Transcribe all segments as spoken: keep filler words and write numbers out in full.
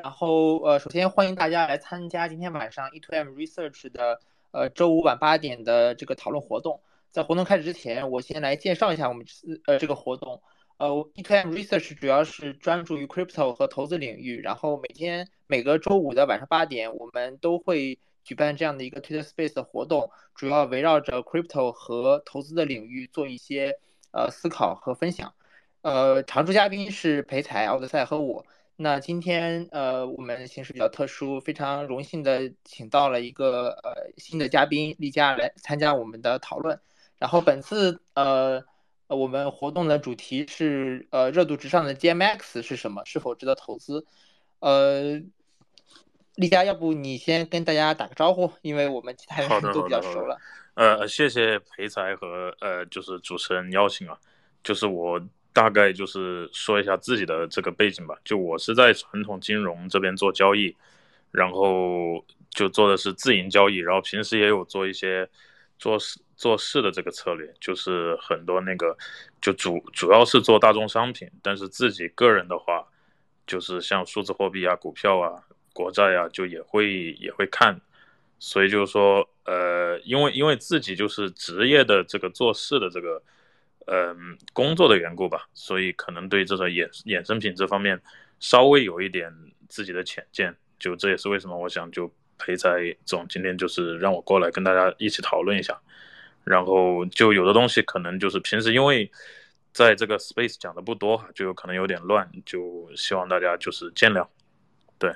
然后呃，首先欢迎大家来参加今天晚上 E two M Research 的呃周五晚八点的这个讨论活动。在活动开始之前，我先来介绍一下我们呃这个活动。呃，E two M Research 主要是专注于 crypto 和投资领域，然后每天每个周五的晚上八点，我们都会举办这样的一个 Twitter Space 的活动，主要围绕着 crypto 和投资的领域做一些呃思考和分享。呃，常驻嘉宾是裴才、奥德赛和我。那今天呃，我们形式比较特殊，非常荣幸的请到了一个呃新的嘉宾丽佳来参加我们的讨论。然后本次呃我们活动的主题是呃热度值上的 G M X 是什么，是否值得投资？呃，丽佳，要不你先跟大家打个招呼，因为我们其他好的， 人都比好的，好的。 较熟了。 呃，谢谢裴才和呃，就是主持人邀请啊。就是我大概就是说一下自己的这个背景吧。就我是在传统金融这边做交易，然后就做的是自营交易，然后平时也有做一些做事做事的这个策略，就是很多那个就主主要是做大宗商品，但是自己个人的话，就是像数字货币啊、股票啊、国债啊，就也会也会看。所以就是说，呃，因为因为自己就是职业的这个做事的这个，嗯、呃，工作的缘故吧，所以可能对这个衍衍生品这方面稍微有一点自己的浅见。就这也是为什么我想就裴才总今天就是让我过来跟大家一起讨论一下。然后就有的东西可能就是平时因为在这个 space 讲的不多哈，就有可能有点乱，就希望大家就是见谅。对。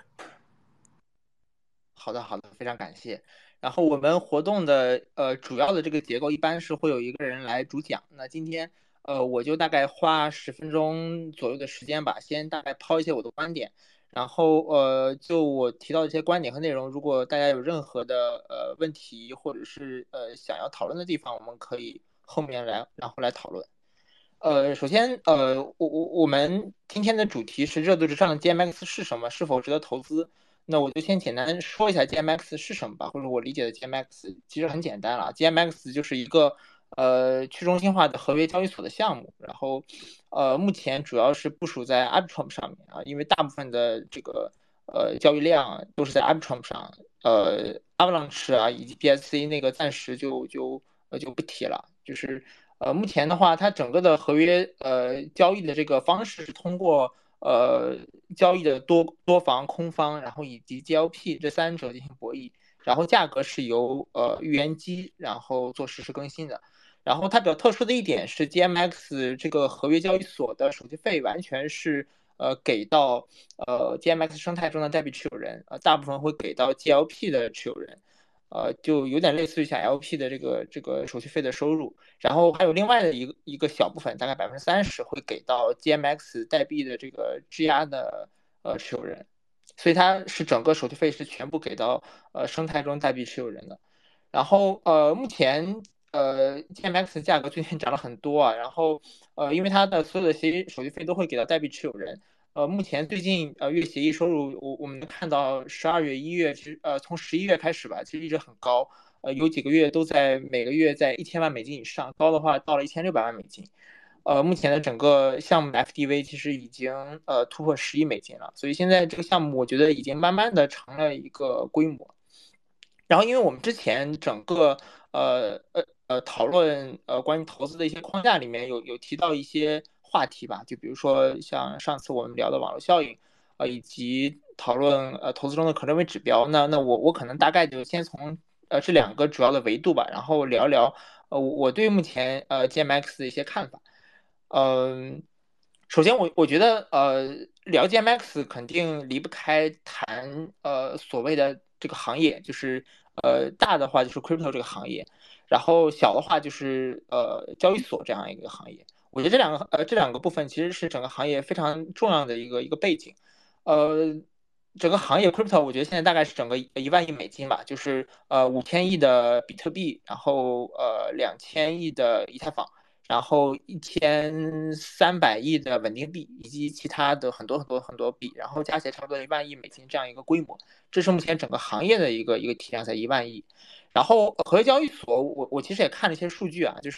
好的，好的，非常感谢。然后我们活动的呃主要的这个结构一般是会有一个人来主讲。那今天呃我就大概花十分钟左右的时间吧，先大概抛一些我的观点，然后呃就我提到一些观点和内容，如果大家有任何的呃问题或者是呃想要讨论的地方，我们可以后面来然后来讨论。呃，首先，呃，我我我们今天的主题是热度值上的 G M X 是什么，是否值得投资？那我就先简单说一下 G M X 是什么吧，或者我理解的 G M X 其实很简单了，G M X 就是一个呃去中心化的合约交易所的项目，然后呃目前主要是部署在 Arbitrum 上面啊，因为大部分的这个呃交易量都是在 Arbitrum 上，呃 Avalanche 啊以及 B S C 那个暂时就就呃就不提了，就是。呃，目前的话，它整个的合约呃交易的这个方式是通过呃交易的多多方、空方，然后以及 G L P 这三者进行博弈，然后价格是由呃预言机然后做实时更新的。然后它比较特殊的一点是，G M X 这个合约交易所的手续费完全是呃给到呃 G M X 生态中的代币持有人，呃大部分会给到 G L P 的持有人。呃，就有点类似于像 L P 的这个这个手续费的收入，然后还有另外的一个一个小部分，大概百分之三十会给到 G M X 代币的这个质押的呃持有人，所以它是整个手续费是全部给到呃生态中代币持有人的。然后呃目前呃 G M X 价格最近涨了很多啊，然后呃因为它的所有的协议手续费都会给到代币持有人。呃，目前最近呃月协议收入，我我们能看到十二月、一月，其实呃从十一月开始吧，其实一直很高，呃有几个月都在每个月在一千万美金以上，高的话到了一千六百万美金。呃，目前的整个项目的 F D V 其实已经呃突破十亿美金了，所以现在这个项目我觉得已经慢慢的成了一个规模。然后，因为我们之前整个呃呃呃讨论呃关于投资的一些框架里面有有提到一些话题吧，就比如说像上次我们聊的网络效应，呃以及讨论呃投资中的可认为指标。那那我我可能大概就先从呃这两个主要的维度吧，然后聊一聊呃我对目前呃 G M X 的一些看法。嗯，首先我我觉得呃聊 G M X 肯定离不开谈呃所谓的这个行业，就是呃大的话就是 crypto 这个行业，然后小的话就是呃交易所这样一个行业。我觉得这两个呃这两个部分其实是整个行业非常重要的一个一个背景。呃，整个行业 crypto 我觉得现在大概是整个一万亿美金吧，就是呃五千亿的比特币，然后呃两千亿的以太坊。然后一千三百亿的稳定币，以及其他的很多很多很多币，然后加起来差不多一万亿美金这样一个规模，这是目前整个行业的一个一个体量在一万亿。然后合约交易所，我我其实也看了一些数据啊，就是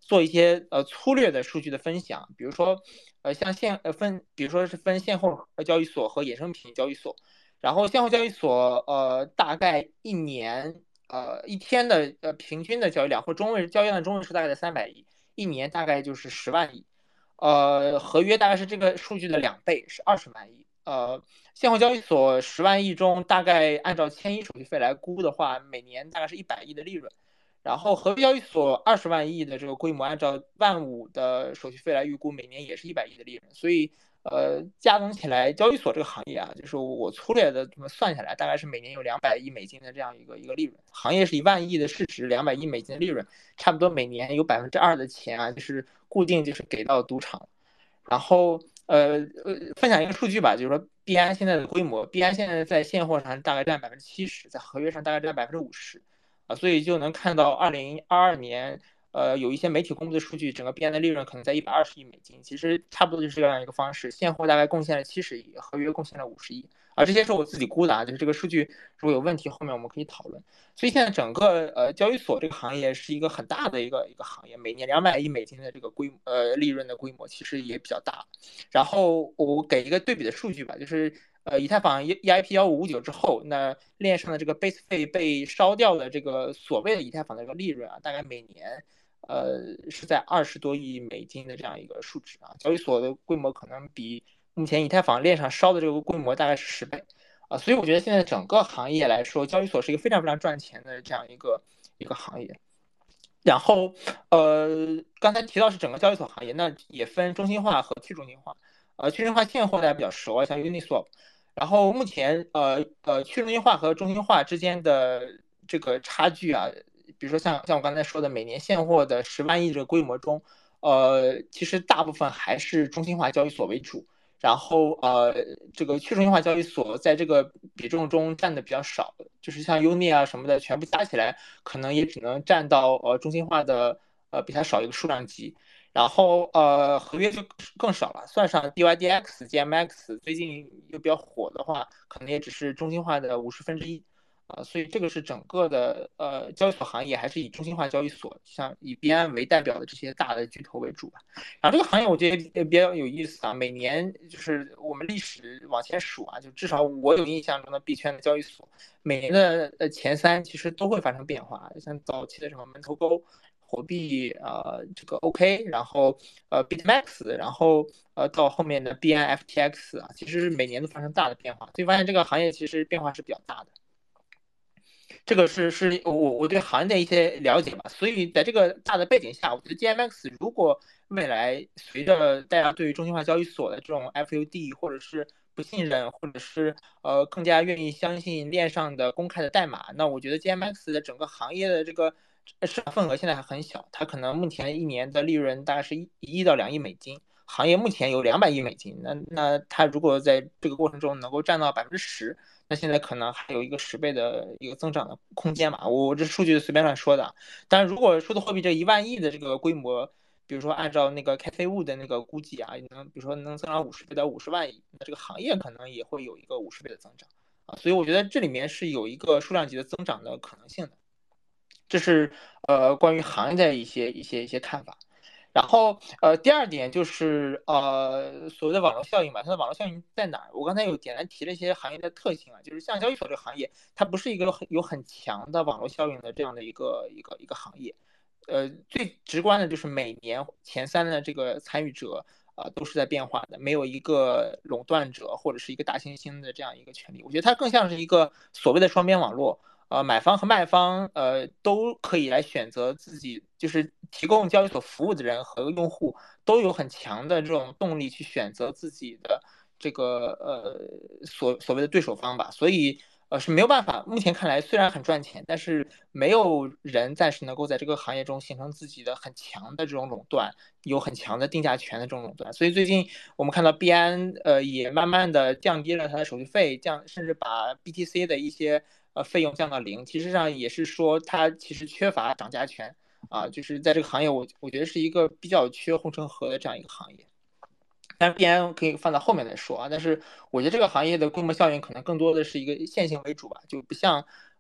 做一些呃粗略的数据的分享，比如说呃像现呃分，比如说是分现货交易所和衍生品交易所，然后现货交易所呃大概一年呃一天的呃平均的交易量或中位交易量的中位数大概在三百亿，一年大概就是十万亿，呃合约大概是这个数据的两倍，是二十万亿。呃，现货交易所十万亿中，大概按照千亿手续费来估的话，每年大概是一百亿的利润。然后合约交易所二十万亿的这个规模，按照万五的手续费来预估，每年也是一百亿的利润。所以，呃，加总起来，交易所这个行业啊，就是我粗略的这么算下来，大概是每年有两百亿美金的这样一个一个利润。行业是一万亿的市值，两百亿美金的利润，差不多每年有百分之二的钱啊，就是固定就是给到赌场。然后呃呃，分享一个数据吧，就是说币安现在的规模，币安现在在现货上大概占百分之七十，在合约上大概占百分之五十，啊，所以就能看到二零二二年，呃，有一些媒体公布的数据，整个币安的利润可能在一百二十亿美金，其实差不多就是这样一个方式，现货大概贡献了七十亿，合约贡献了五十亿，啊，这些是我自己估的啊，就是这个数据如果有问题，后面我们可以讨论。所以现在整个呃交易所这个行业是一个很大的一个一个行业，每年两百亿美金的这个规呃利润的规模其实也比较大。然后我给一个对比的数据吧，就是呃以太坊 E I P 幺五五九之后，那链上的这个 base 费被烧掉的这个所谓的以太坊的这个利润啊，大概每年呃是在二十多亿美金的这样一个数值啊，交易所的规模可能比目前以太坊链上烧的这个规模大概是十倍。啊，所以我觉得现在整个行业来说，交易所是一个非常非常赚钱的这样一个一个行业。然后，呃，刚才提到是整个交易所行业，那也分中心化和去中心化。呃，去中心化现货大家比较熟啊，像 Uniswap。然后目前，呃呃，去中心化和中心化之间的这个差距啊，比如说像像我刚才说的，每年现货的十万亿这个规模中，呃，其实大部分还是中心化交易所为主。然后呃，这个去中心化交易所在这个比重中占的比较少，就是像 Uni 啊什么的，全部加起来可能也只能占到呃中心化的呃比它少一个数量级。然后呃合约就更少了，算上 D Y D X、G M X 最近又比较火的话，可能也只是中心化的五十分之一。啊、呃，所以这个是整个的呃交易所行业还是以中心化交易所，像以币安为代表的这些大的巨头为主吧。然后这个行业我觉得也比较有意思啊，每年就是我们历史往前数啊，就至少我有印象中的币圈的交易所，每年的呃前三其实都会发生变化，像早期的什么门头沟、火币呃这个 OK，然后呃 BitMax，然后呃到后面的币安 F T X 啊，其实每年都发生大的变化，所以发现这个行业其实变化是比较大的。这个是是我我对行业的一些了解吧，所以在这个大的背景下，我觉得 G M X 如果未来随着大家对于中心化交易所的这种 F U D 或者是不信任，或者是呃更加愿意相信链上的公开的代码，那我觉得 G M X 的整个行业的这个市场份额现在还很小，它可能目前一年的利润大概是一亿到两亿美金，行业目前有两百亿美金，那那它如果在这个过程中能够占到百分之十。那现在可能还有一个十倍的一个增长的空间嘛，我这数据随便乱说的。但是如果数字货币这一万亿的这个规模，比如说按照那个 Cathie Wood 的那个估计啊，能比如说能增长五十倍到五十万亿，那这个行业可能也会有一个五十倍的增长啊，所以我觉得这里面是有一个数量级的增长的可能性的。这是呃关于行业的一些一些一些看法。然后呃，第二点就是呃所谓的网络效应吧，它的网络效应在哪儿？我刚才有简单提了一些行业的特性啊，就是像交易所这个行业，它不是一个很有很强的网络效应的这样的一个一个一个行业。呃，最直观的就是每年前三的这个参与者啊、呃、都是在变化的，没有一个垄断者或者是一个大猩猩的这样一个权利。我觉得它更像是一个所谓的双边网络。呃，买方和卖方呃都可以来选择自己，就是提供交易所服务的人和用户都有很强的这种动力去选择自己的这个呃所所谓的对手方吧，所以呃是没有办法。目前看来虽然很赚钱，但是没有人暂时能够在这个行业中形成自己的很强的这种垄断，有很强的定价权的这种垄断。所以最近我们看到币安呃也慢慢的降低了它的手续费，降甚至把 B T C 的一些呃费用降到零，其实上也是说它其实缺乏涨价权啊，就是在这个行业我我觉得是一个比较缺护城河的这样一个行业。但是必然可以放在后面来说啊，但是我觉得这个行业的规模效应可能更多的是一个线性为主吧，就不像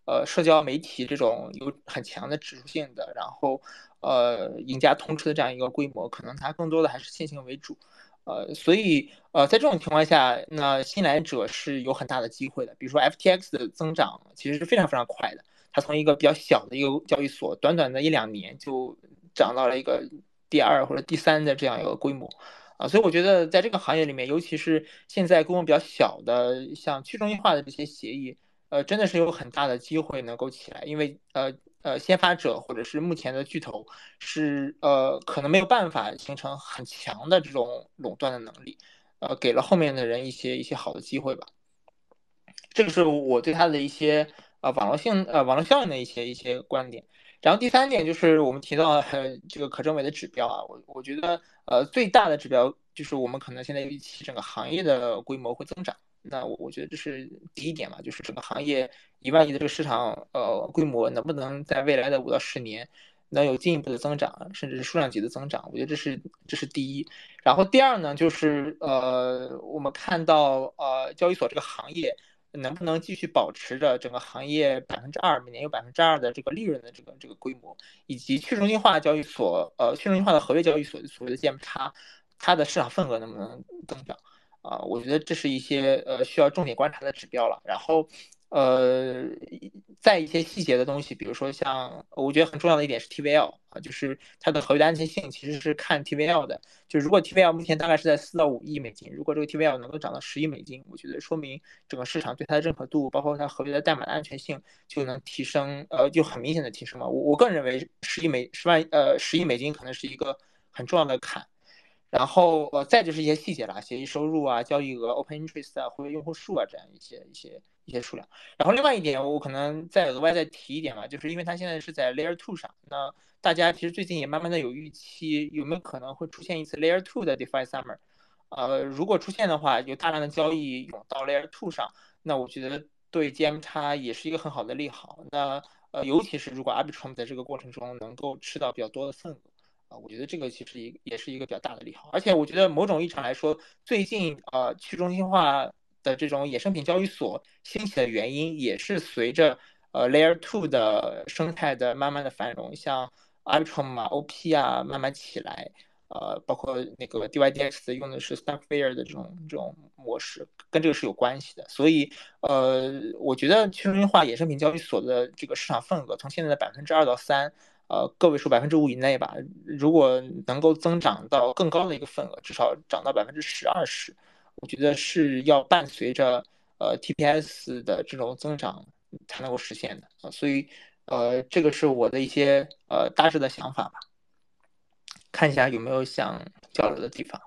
呃社交媒体这种有很强的指数性的，然后呃赢家通吃的这样一个规模，可能它更多的还是线性为主。呃，所以呃，在这种情况下，那新来者是有很大的机会的。比如说 F T X 的增长其实是非常非常快的，它从一个比较小的一个交易所，短短的一两年就涨到了一个第二或者第三的这样一个规模。啊，所以我觉得在这个行业里面，尤其是现在规模比较小的，像去中心化的这些协议，呃，真的是有很大的机会能够起来，因为呃呃，先发者或者是目前的巨头是呃可能没有办法形成很强的这种垄断的能力，呃，给了后面的人一些一些好的机会吧。这个是我对它的一些呃网络性呃网络效应的一些一些观点。然后第三点就是我们提到呃这个可证伪的指标啊，我我觉得呃最大的指标就是我们可能现在预期整个行业的规模会增长。那我我觉得这是第一点嘛，就是整个行业一万亿的这个市场呃规模能不能在未来的五到十年能有进一步的增长，甚至是数量级的增长，我觉得这是这是第一。然后第二呢，就是呃我们看到呃交易所这个行业能不能继续保持着整个行业百分之二每年有百分之二的这个利润的这个这个规模，以及去中心化交易所呃去中心化的合约交易所所谓的 G M X，它的市场份额能不能增长啊？我觉得这是一些呃需要重点观察的指标了。然后呃，在一些细节的东西，比如说像我觉得很重要的一点是 T V L 啊，就是它的合约的安全性其实是看 T V L 的。就如果 T V L 目前大概是在四到五亿美金，如果这个 T V L 能够涨到十亿美金，我觉得说明整个市场对它的认可度，包括它合约的代码的安全性就能提升，呃，就很明显的提升了。我我个人认为十亿美十万呃十亿美金可能是一个很重要的坎。然后呃，再就是一些细节啦，协议收入啊、交易额、open interest 啊、活跃用户数啊这样一些一些一些数量。然后另外一点，我可能再额外再提一点吧，就是因为它现在是在 Layer Two 上，那大家其实最近也慢慢的有预期，有没有可能会出现一次 Layer Two 的 DeFi Summer？呃，如果出现的话，有大量的交易涌到 Layer Two 上，那我觉得对 G M X 也是一个很好的利好。那呃，尤其是如果 Arbitrum 在这个过程中能够吃到比较多的份额。啊，我觉得这个其实也也是一个比较大的利好，而且我觉得某种意义上来说，最近呃去中心化的这种衍生品交易所兴起的原因，也是随着呃 Layer Two 的生态的慢慢的繁荣，像 Arbitrum 啊、O P 啊慢慢起来，呃，包括那个 D Y D X 用的是 Starkfire 的这种这种模式，跟这个是有关系的。所以呃，我觉得去中心化衍生品交易所的这个市场份额从现在的百分之二到三。呃个位数百分之五以内吧。如果能够增长到更高的一个份额，至少涨到百分之十、二十，我觉得是要伴随着呃 T P S 的这种增长才能够实现的。呃、所以呃，这个是我的一些呃大致的想法吧。看一下有没有想交流的地方。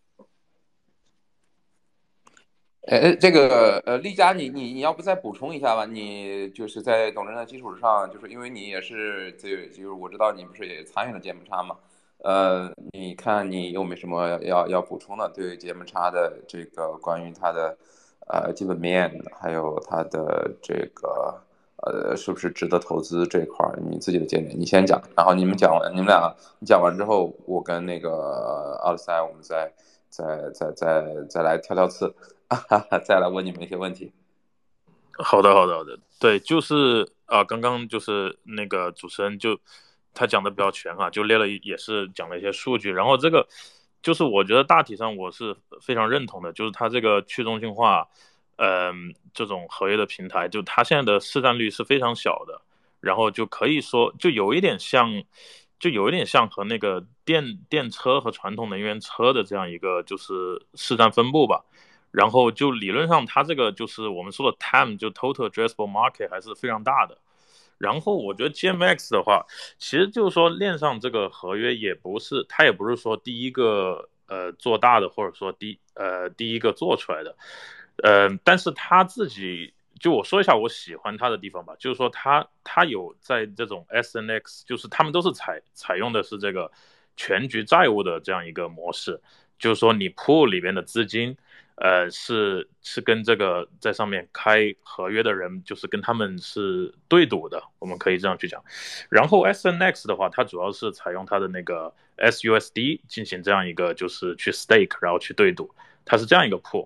呃，这个呃，丽佳，你你你要不再补充一下吧？你就是在董真的基础上，就是因为你也是这，就是我知道你不是也参与了节目差嘛？呃，你看你有没有什么要要补充的？对节目差的这个关于它的呃基本面，还有它的这个呃是不是值得投资这块儿，你自己的见解，你先讲，然后你们讲完，你们俩你讲完之后，我跟那个奥德赛，我们再再再再再来挑挑刺。再来问你们一些问题。 好的，好的，好的。对，就是啊、呃，刚刚就是那个主持人就他讲的比较全啊，就列了也是讲了一些数据，然后这个就是我觉得大体上我是非常认同的，就是它这个去中心化，嗯、呃，这种合约的平台，就它现在的市占率是非常小的，然后就可以说就有一点像，就有一点像和那个电电车和传统能源车的这样一个就是市占分布吧。然后就理论上，它这个就是我们说的 T A M， 就 Total Addressable Market 还是非常大的。然后我觉得 G M X 的话，其实就是说链上这个合约也不是，它也不是说第一个呃做大的，或者说第呃第一个做出来的，呃，但是他自己就我说一下我喜欢他的地方吧，就是说他他有在这种 S N X， 就是他们都是采采用的是这个全局债务的这样一个模式，就是说你 pool 里边的资金。呃，是是跟这个在上面开合约的人，就是跟他们是对赌的，我们可以这样去讲。然后 S N X 的话，它主要是采用它的那个 S U S D 进行这样一个就是去 stake，然后去对赌，它是这样一个 pool。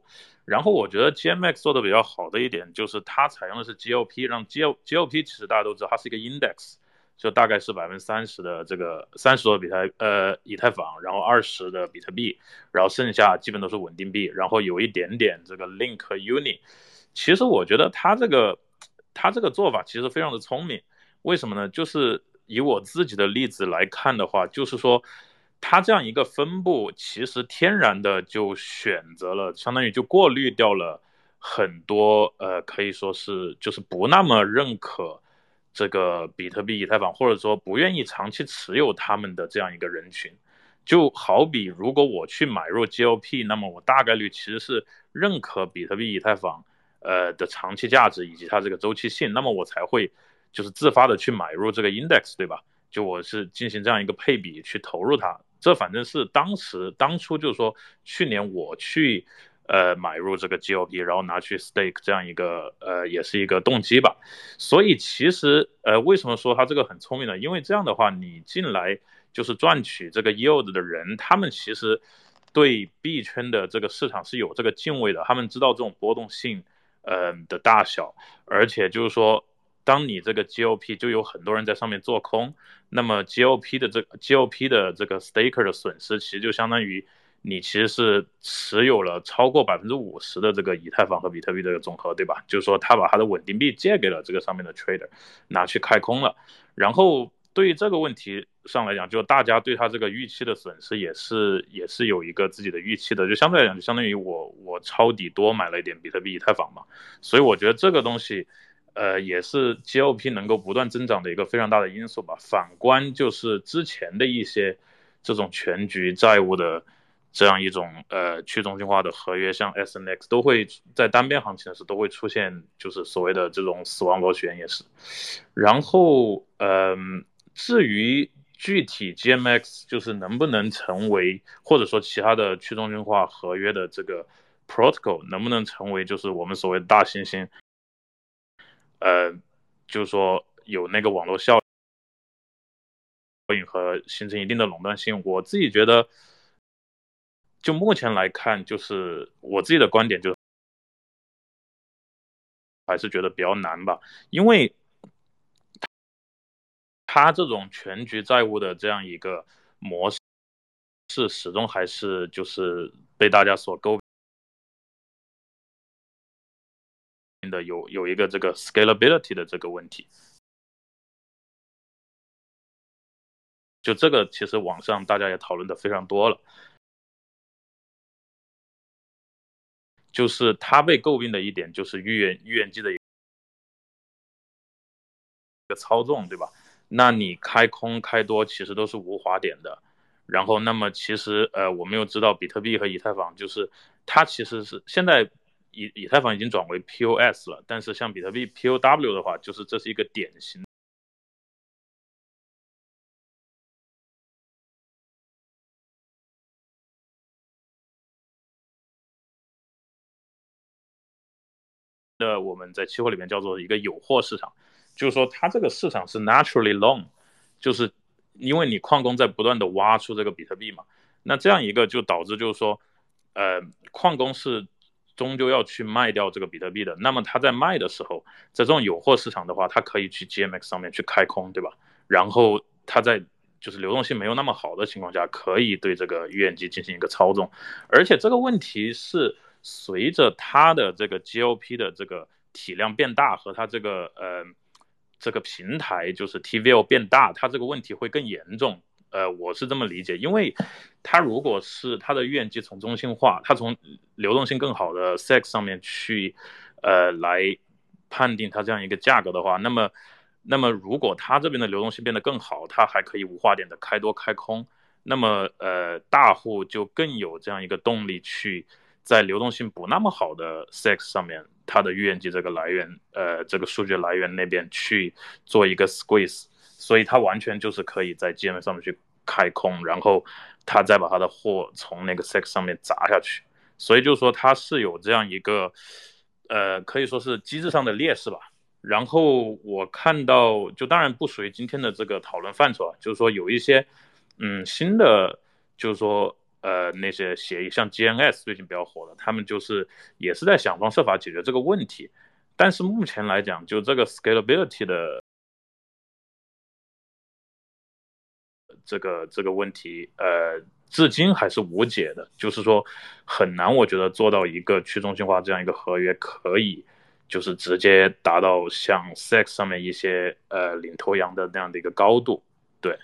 然后我觉得 G M X 做的比较好的一点就是它采用的是 G L P， 让 G L G L P 其实大家都知道它是一个 index， 就大概是百分之三十的这个三十的比特呃以太坊，然后二十的比特币，然后剩下基本都是稳定币，然后有一点点这个 Link Uni。其实我觉得它这个它这个做法其实非常的聪明，为什么呢？就是以我自己的例子来看的话，就是说。它这样一个分布，其实天然的就选择了，相当于就过滤掉了很多呃，可以说是就是不那么认可这个比特币、以太坊，或者说不愿意长期持有他们的这样一个人群。就好比如果我去买入 G L P， 那么我大概率其实是认可比特币、以太坊呃的长期价值以及它这个周期性，那么我才会就是自发的去买入这个 index， 对吧？就我是进行这样一个配比去投入它。这反正是当时当初就是说去年我去呃买入这个 G L P， 然后拿去 stake 这样一个呃也是一个动机吧。所以其实呃为什么说它这个很聪明呢？因为这样的话你进来就是赚取这个 yield 的人，他们其实对币圈的这个市场是有这个敬畏的，他们知道这种波动性呃的大小，而且就是说当你这个 G L P 就有很多人在上面做空，那么 G L P 的这 G L P 的这个 staker 的损失，其实就相当于你其实是持有了超过百分之五十的这个以太坊和比特币的总和，对吧？就是说他把他的稳定币借给了这个上面的 trader， 拿去开空了。然后对于这个问题上来讲，就大家对他这个预期的损失也是也是有一个自己的预期的，就相对来讲，就相当于我我抄底多买了一点比特币、以太坊嘛。所以我觉得这个东西。呃，也是 G L P 能够不断增长的一个非常大的因素吧。反观就是之前的一些这种全局债务的这样一种呃去中心化的合约，像 S N X 都会在单边行情的时候都会出现，就是所谓的这种死亡螺旋也是。然后，呃，至于具体 G M X 就是能不能成为，或者说其他的去中心化合约的这个 protocol 能不能成为就是我们所谓的大猩猩。呃，就是说有那个网络效应和形成一定的垄断性，我自己觉得，就目前来看，就是我自己的观点，就是还是觉得比较难吧，因为它这种全局债务的这样一个模式，是始终还是就是被大家所诟病的有有一个这个 scalability 的这个问题。就这个其实网上大家也讨论的非常多了，就是它被诟病的一点就是预言预言机的一个操纵，对吧？那你开空开多其实都是无滑点的，然后那么其实呃我们又知道比特币和以太坊就是它其实是现在以以太坊已经转为 P O S 了，但是像比特币 P O W 的话，就是这是一个典型的我们在期货里面叫做一个有货市场，就是说它这个市场是 naturally long， 就是因为你矿工在不断的挖出这个比特币嘛，那这样一个就导致就是说，呃，矿工是终究要去卖掉这个比特币的，那么他在卖的时候，在这种有货市场的话，他可以去 G M X 上面去开空，对吧？然后他在就是流动性没有那么好的情况下，可以对这个预言机进行一个操纵，而且这个问题是。随着它的这个 G L P 的这个体量变大和它这个呃这个平台就是 T V L 变大，它这个问题会更严重。呃，我是这么理解，因为它如果是它的预言机从中心化，它从流动性更好的 S E X 上面去呃来判定它这样一个价格的话，那么那么如果它这边的流动性变得更好，它还可以无滑点的开多开空，那么呃大户就更有这样一个动力去。在流动性不那么好的 S E X 上面，它的预言机这个来源，呃，这个数据来源那边去做一个 squeeze， 所以它完全就是可以在 G M 上面去开空，然后它再把它的货从那个 S E X 上面砸下去，所以就是说它是有这样一个，呃，可以说是机制上的劣势吧。然后我看到，就当然不属于今天的这个讨论范畴啊，就是说有一些，嗯，新的，就是说。 呃那些协议，像 G N S 最近比较火的，他们就是也是在想方设法解决这个问题。但是目前来讲，就这个 scalability 的这个这个问题，呃，至今还是无解的，就是说很难，我觉得做到一个去中心化这样一个合约可以。就是直接达到像 S E X 上面一些呃领头羊的那样的一个高度，对。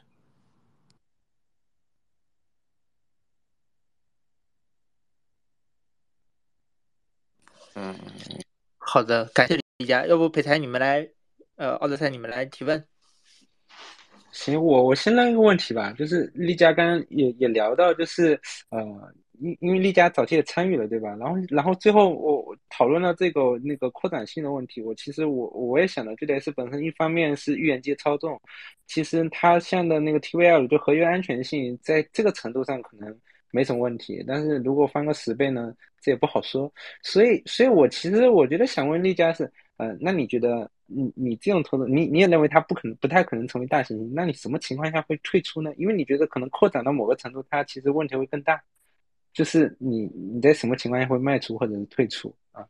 嗯， 好的，感谢李佳，要不培才你们来，呃，奥德赛你们来提问。 行，我我先问一个问题吧，就是丽佳刚刚也也聊到，就是呃，因因为丽佳早期也参与了，对吧？然后然后最后我我讨论到这个那个扩展性的问题，我其实我我也想到 G D S 本身一方面是预言机操纵，其实它像的那个 T V L 就合约安全性在这个程度上可能没什么问题，但是如果翻个十倍呢，这也不好说。所以所以我其实我觉得想问丽佳是，呃，那你觉得你你这种投资，你你也认为它不可能不太可能成为大型型，那你什么情况下会退出呢？因为你觉得可能扩展到某个程度，它其实问题会更大，就是你你在什么情况下会卖出或者是退出啊？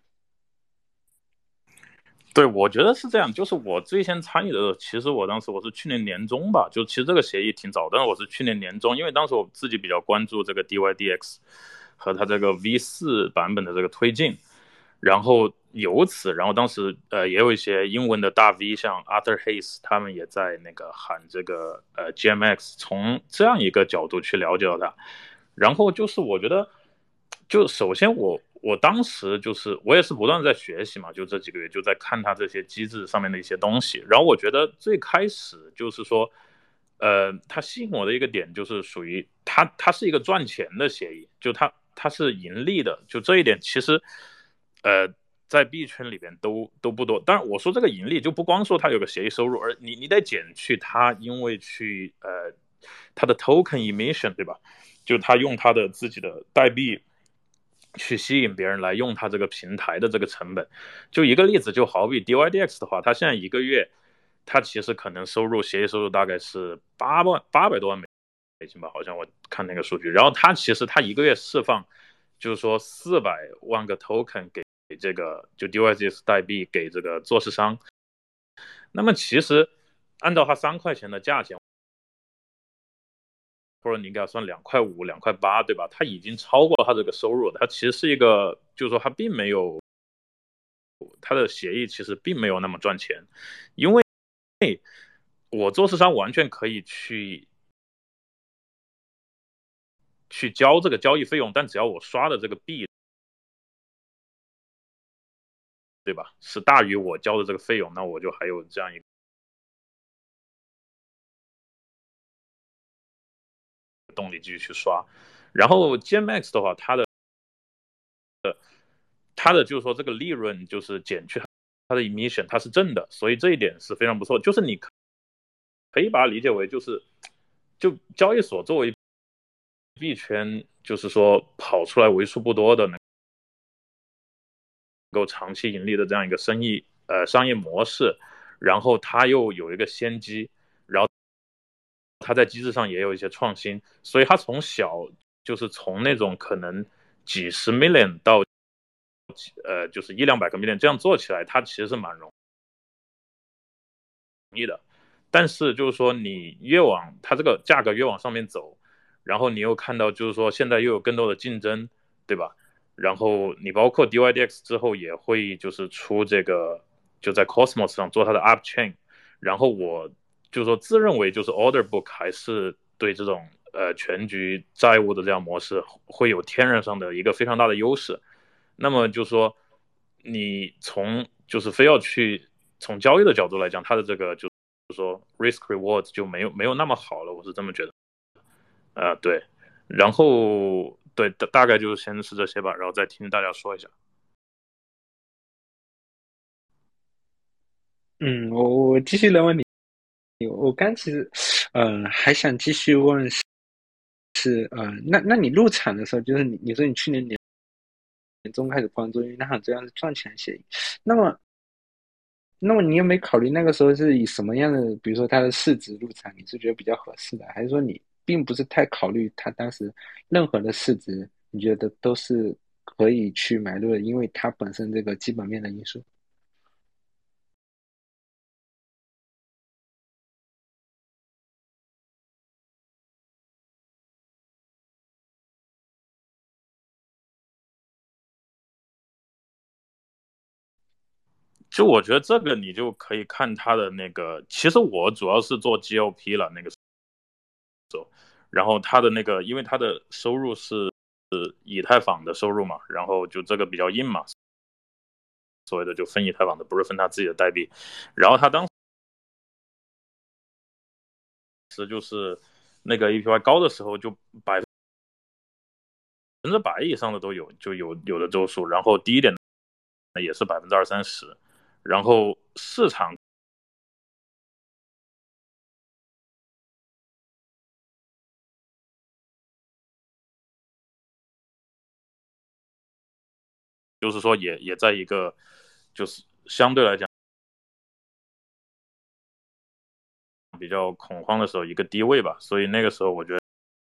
对，我觉得是这样，就是我最先参与的时候，其实我当时我是去年年中吧，就其实这个协议挺早，但是我是去年年中，因为当时我自己比较关注这个 D Y D X 和它这个 V 四 版本的这个推进，然后由此，然后当时呃也有一些英文的大 V， 像 Arthur Hayes 他们也在那个喊这个呃 G M X， 从这样一个角度去了解到它，然后就是我觉得，就首先我我当时就是我也是不断在学习嘛，就这几个月就在看它这些机制上面的一些东西，然后我觉得最开始就是说。呃，它吸引我的一个点就是属于它，它是一个赚钱的协议，就它它是盈利的，就这一点其实，呃，在币圈里边都都不多。当然，我说这个盈利就不光说它有个协议收入，而你你得减去它因为去呃它的 token emission 对吧？就它用它的自己的代币去吸引别人来用它这个平台的这个成本。就一个例子，就好比 D Y D X 的话，它现在一个月。它其实可能收入协议收入大概是八万八百多万美金吧，好像我看那个数据。然后它其实它一个月释放，就是说四百万个 token 给这个就 D Y D X 代币给这个做市商。那么其实按照它三块钱的价钱，或者你给它算两块五、两块八，对吧？它已经超过它这个收入了。它其实是一个，就是说它并没有它的协议其实并没有那么赚钱，因为。我做市商完全可以去去交这个交易费用，但只要我刷的这个币，对吧，是大于我交的这个费用，那我就还有这样一个动力继续去刷。然后 G M X 的话，它的它的就是说这个利润就是减去它的 emission， 它是正的，所以这一点是非常不错。就是你可以把它理解为就是就交易所作为币圈，就是说跑出来为数不多的能够长期盈利的这样一个生意呃商业模式，然后它又有一个先机，然后它在机制上也有一些创新，所以它从小就是从那种可能几十 million 到呃就是一两百个 million 这样做起来，它其实是蛮容易的。但是就是说你越往它这个价格越往上面走，然后你又看到就是说现在又有更多的竞争，对吧？然后你包括 D Y D X 之后也会就是出这个就在 Cosmos 上做它的 Up Chain， 然后我就说自认为就是 Order Book 还是对这种呃全局债务的这样模式会有天然上的一个非常大的优势。那么就说你从就是非要去从交易的角度来讲，它的这个就是说 risk reward 就没有没有那么好了，我是这么觉得。呃，对，然后对大大概就先是这些吧，然后再听大家说一下。 嗯，我我继续来问你，我刚其实呃还想继续问是是呃那那你入场的时候，就是你你说你去年年年中开始关注，因为那场这样是赚钱协议，那么。那么你有没有考虑那个时候是以什么样的，比如说它的市值入场，你是觉得比较合适的，还是说你并不是太考虑它当时任何的市值，你觉得都是可以去买入的，因为它本身这个基本面的因素。 就我觉得这个你就可以看它的那个，其实我主要是做 G L P 了那个时候，然后它的那个，因为它的收入是以太坊的收入嘛，然后就这个比较硬嘛，所谓的就分以太坊的，不是分他自己的代币，然后他当时就是那个 A P Y 高的时候就百分之百以上的都有，就有有的周数，然后低一点的也是百分之二三十，然后市场就是说也也在一个就是相对来讲比较恐慌的时候一个低位吧，所以那个时候我觉得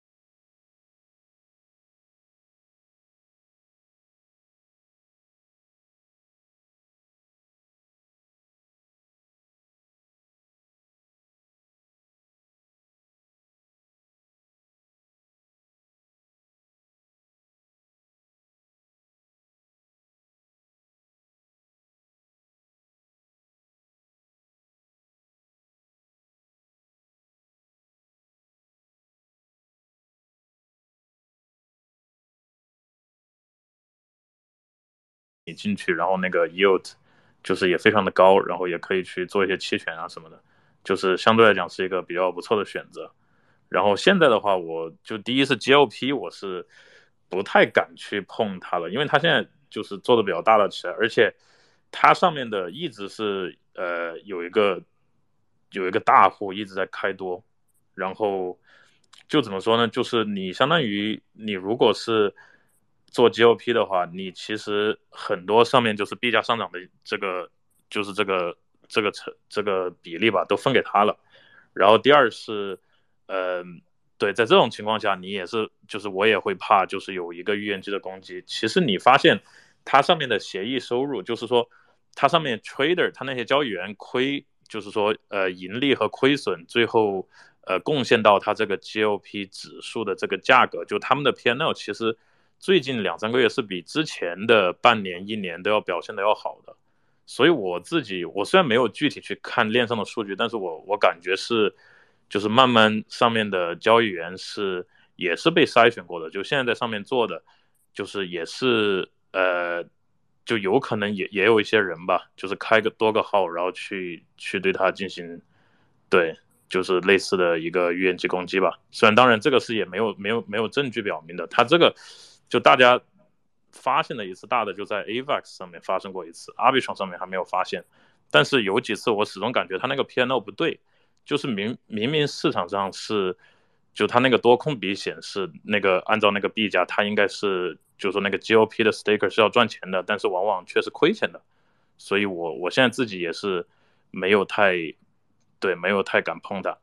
你进去，然后那个 yield 就是也非常的高，然后也可以去做一些期权啊什么的，就是相对来讲是一个比较不错的选择。然后现在的话，我就第一是 G L P 我是不太敢去碰它了，因为它现在就是做的比较大了起来，而且它上面的一直是呃有一个有一个大户一直在开多，然后就怎么说呢？就是你相当于你如果是做 G L P 的话，你其实很多上面就是币价上涨的这个就是这个这个这个比例吧，都分给他了。然后第二是，呃，对，在这种情况下，你也是，就是我也会怕，就是有一个预言机的攻击。其实你发现它上面的协议收入，就是说它上面 trader 它那些交易员亏，就是说呃盈利和亏损最后呃贡献到它这个 G L P 指数的这个价格，就他们的 P and L 其实最近两三个月是比之前的半年一年都要表现的要好的。所以我自己，我虽然没有具体去看链上的数据，但是我我感觉是，就是慢慢上面的交易员是也是被筛选过的，就现在在上面做的，就是也是呃，就有可能也也有一些人吧，就是开个多个号，然后去去对他进行，对，就是类似的一个预言机攻击吧。虽然当然这个是也没有没有没有证据表明的，他这个就大家发现的一次大的就在 A V A X 上面发生过一次 ，Arbitrum 上面还没有发现。但是有几次我始终感觉他那个 P and L 不对，就是明明明市场上是，就他那个多空比显示那个按照那个币价，他应该是就是说那个 G O P 的 staker 是要赚钱的，但是往往却是亏钱的。所以我我现在自己也是没有太对没有太敢碰它。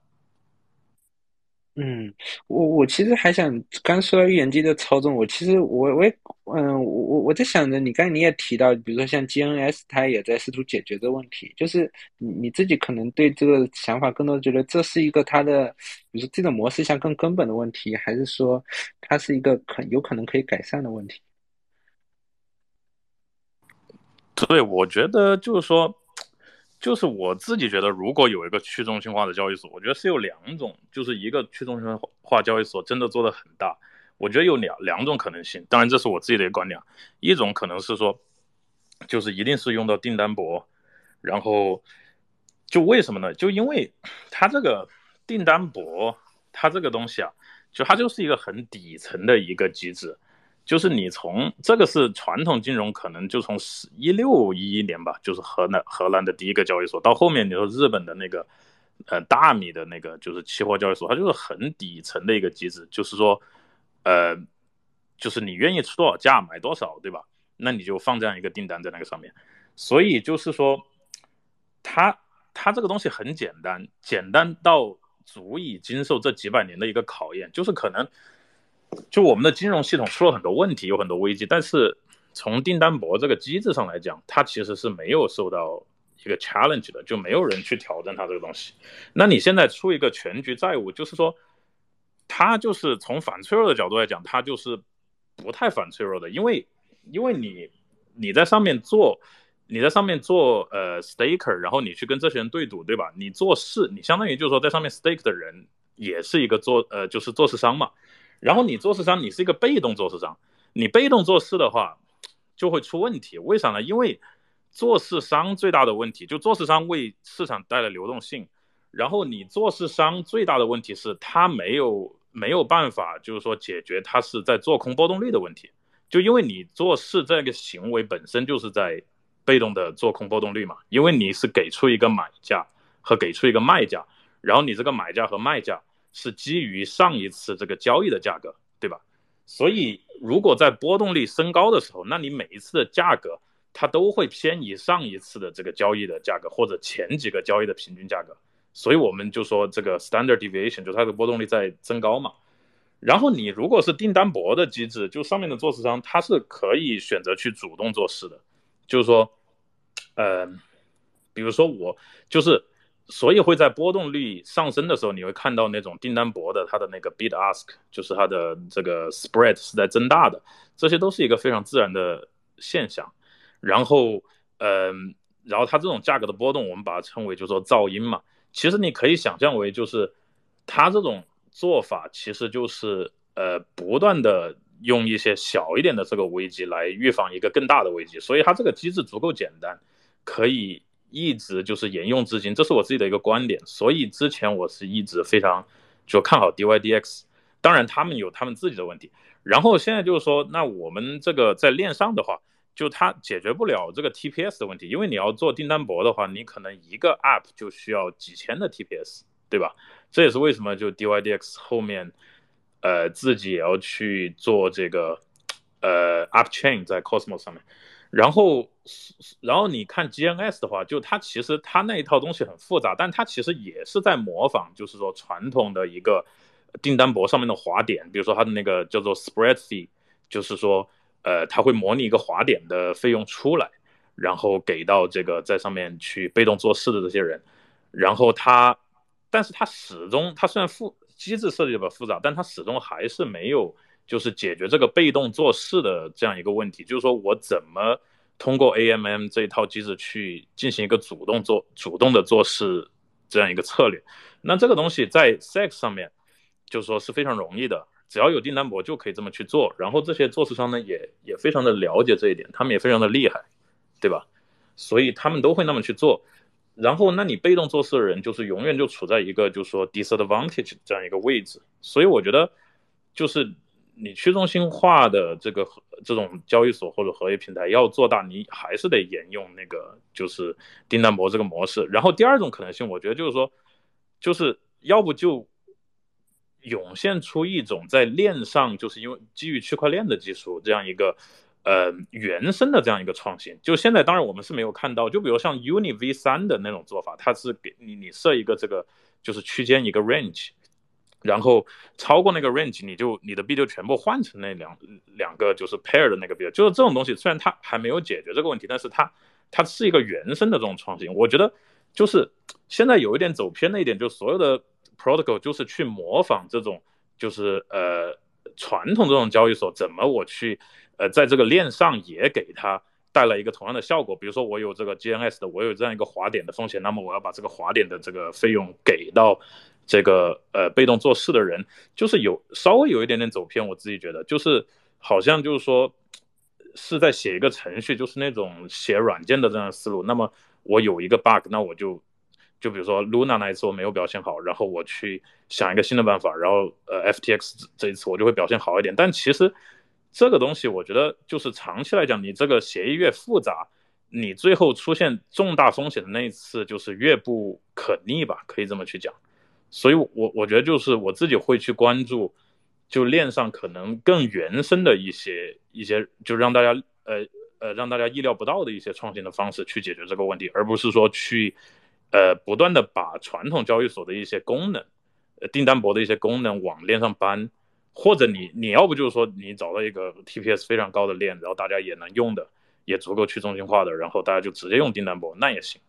嗯，我我其实还想，刚说到预言机的操纵，我其实我我也，嗯，我我我在想着，你刚才你也提到，比如说像 G N S，它也在试图解决这个问题，就是你你自己可能对这个想法更多觉得这是一个它的，比如说这种模式下更根本的问题，还是说它是一个可有可能可以改善的问题？ 对，我觉得就是说，就是我自己觉得，如果有一个去中心化的交易所，我觉得是有两种，就是一个去中心化交易所真的做得很大，我觉得有两两种可能性。当然，这是我自己的一个观点，一种可能是说，就是一定是用到订单薄，然后就为什么呢？就因为它这个订单薄，它这个东西啊，就它就是一个很底层的一个机制。就是你从这个是传统金融，可能就从一六一一年吧，就是荷兰荷兰的第一个交易所，到后面你说日本的那个呃大米的那个就是期货交易所，它就是很底层的一个机制，就是说呃就是你愿意出多少价买多少，对吧？那你就放这样一个订单在那个上面，所以就是说它它这个东西很简单，简单到足以经受这几百年的一个考验，就是可能就我们的金融系统出了很多问题，有很多危机，但是从订单簿这个机制上来讲，它其实是没有受到一个 challenge 的，就没有人去挑战它这个东西。那你现在出一个全局债务，就是说它就是从反脆弱的角度来讲，它就是不太反脆弱的，因为因为你你在上面做你在上面做呃 staker， 然后你去跟这些人对赌，对吧？你做事，你相当于就是说在上面 stake 的人也是一个做呃就是做市商嘛，然后你做市商，你是一个被动做市商，你被动做事的话就会出问题。为啥呢？因为做市商最大的问题就做市商为市场带来流动性，然后你做市商最大的问题是他没有没有办法就是说解决他是在做空波动率的问题，就因为你做市这个行为本身就是在被动的做空波动率嘛，因为你是给出一个买价和给出一个卖价，然后你这个买价和卖价是基于上一次这个交易的价格，对吧？所以如果在波动率升高的时候，那你每一次的价格它都会偏移上一次的这个交易的价格或者前几个交易的平均价格，所以我们就说这个 standard deviation 就是它的波动率在增高嘛。然后你如果是订单簿的机制，就上面的做市商它是可以选择去主动做事的，就是说呃，比如说我就是所以会在波动率上升的时候，你会看到那种订单簿的它的那个 bid ask， 就是它的这个 spread 是在增大的，这些都是一个非常自然的现象。然后呃，然后它这种价格的波动我们把它称为就是说噪音嘛，其实你可以想象为就是它这种做法其实就是呃不断的用一些小一点的这个危机来预防一个更大的危机，所以它这个机制足够简单，可以一直就是沿用至今，这是我自己的一个观点。所以之前我是一直非常就看好 D Y D X， 当然他们有他们自己的问题。然后现在就是说，那我们这个在链上的话，就它解决不了这个 T P S 的问题，因为你要做订单簿的话，你可能一个 app 就需要几千的 T P S， 对吧？这也是为什么就 D Y D X 后面呃自己也要去做这个呃 app chain 在 Cosmos 上面。然后然后你看 G N S 的话，就它其实它那一套东西很复杂，但它其实也是在模仿就是说传统的一个订单簿上面的滑点，比如说它的那个叫做 spread fee， 就是说呃它会模拟一个滑点的费用出来，然后给到这个在上面去被动做事的这些人。然后它但是它始终它虽然复机制设计的比较复杂，但它始终还是没有就是解决这个被动做事的这样一个问题，就是说我怎么通过 A M M 这一套机制去进行一个主动做主动的做事这样一个策略。那这个东西在 S E X 上面就说是非常容易的，只要有订单簿就可以这么去做，然后这些做市商呢也也非常的了解这一点，他们也非常的厉害，对吧？所以他们都会那么去做。然后那你被动做事的人就是永远就处在一个就是说 disadvantage 这样一个位置。所以我觉得就是你去中心化的这个这种交易所或者合约平台要做大，你还是得沿用那个就是订单簿这个模式。然后第二种可能性我觉得就是说就是要不就涌现出一种在链上就是因为基于区块链的技术这样一个呃原生的这样一个创新。就现在当然我们是没有看到，就比如像 Uni V 三 的那种做法，它是给你你设一个这个就是区间一个 range， 然后超过那个 range 你就你的币就全部换成那两两个就是 pair 的那个币。就是这种东西虽然它还没有解决这个问题，但是它它是一个原生的这种创新。我觉得就是现在有一点走偏的一点，就所有的 protocol 就是去模仿这种就是呃传统这种交易所怎么我去呃在这个链上也给它带来一个同样的效果。比如说我有这个 G N S 的，我有这样一个滑点的风险，那么我要把这个滑点的这个费用给到这个呃被动做事的人，就是有稍微有一点点走偏。我自己觉得就是好像就是说是在写一个程序，就是那种写软件的这样的思路。那么我有一个 bug， 那我就就比如说 Luna 那一次我没有表现好，然后我去想一个新的办法，然后呃 F T X 这一次我就会表现好一点。但其实这个东西我觉得就是长期来讲，你这个协议越复杂，你最后出现重大风险的那一次就是越不可逆吧，可以这么去讲。所以我我觉得就是我自己会去关注就链上可能更原生的一些一些就让大家呃呃让大家意料不到的一些创新的方式去解决这个问题，而不是说去呃不断的把传统交易所的一些功能订单簿的一些功能往链上搬，或者你你要不就是说你找到一个 T P S 非常高的链，然后大家也能用的，也足够去中心化的，然后大家就直接用订单簿，那也行。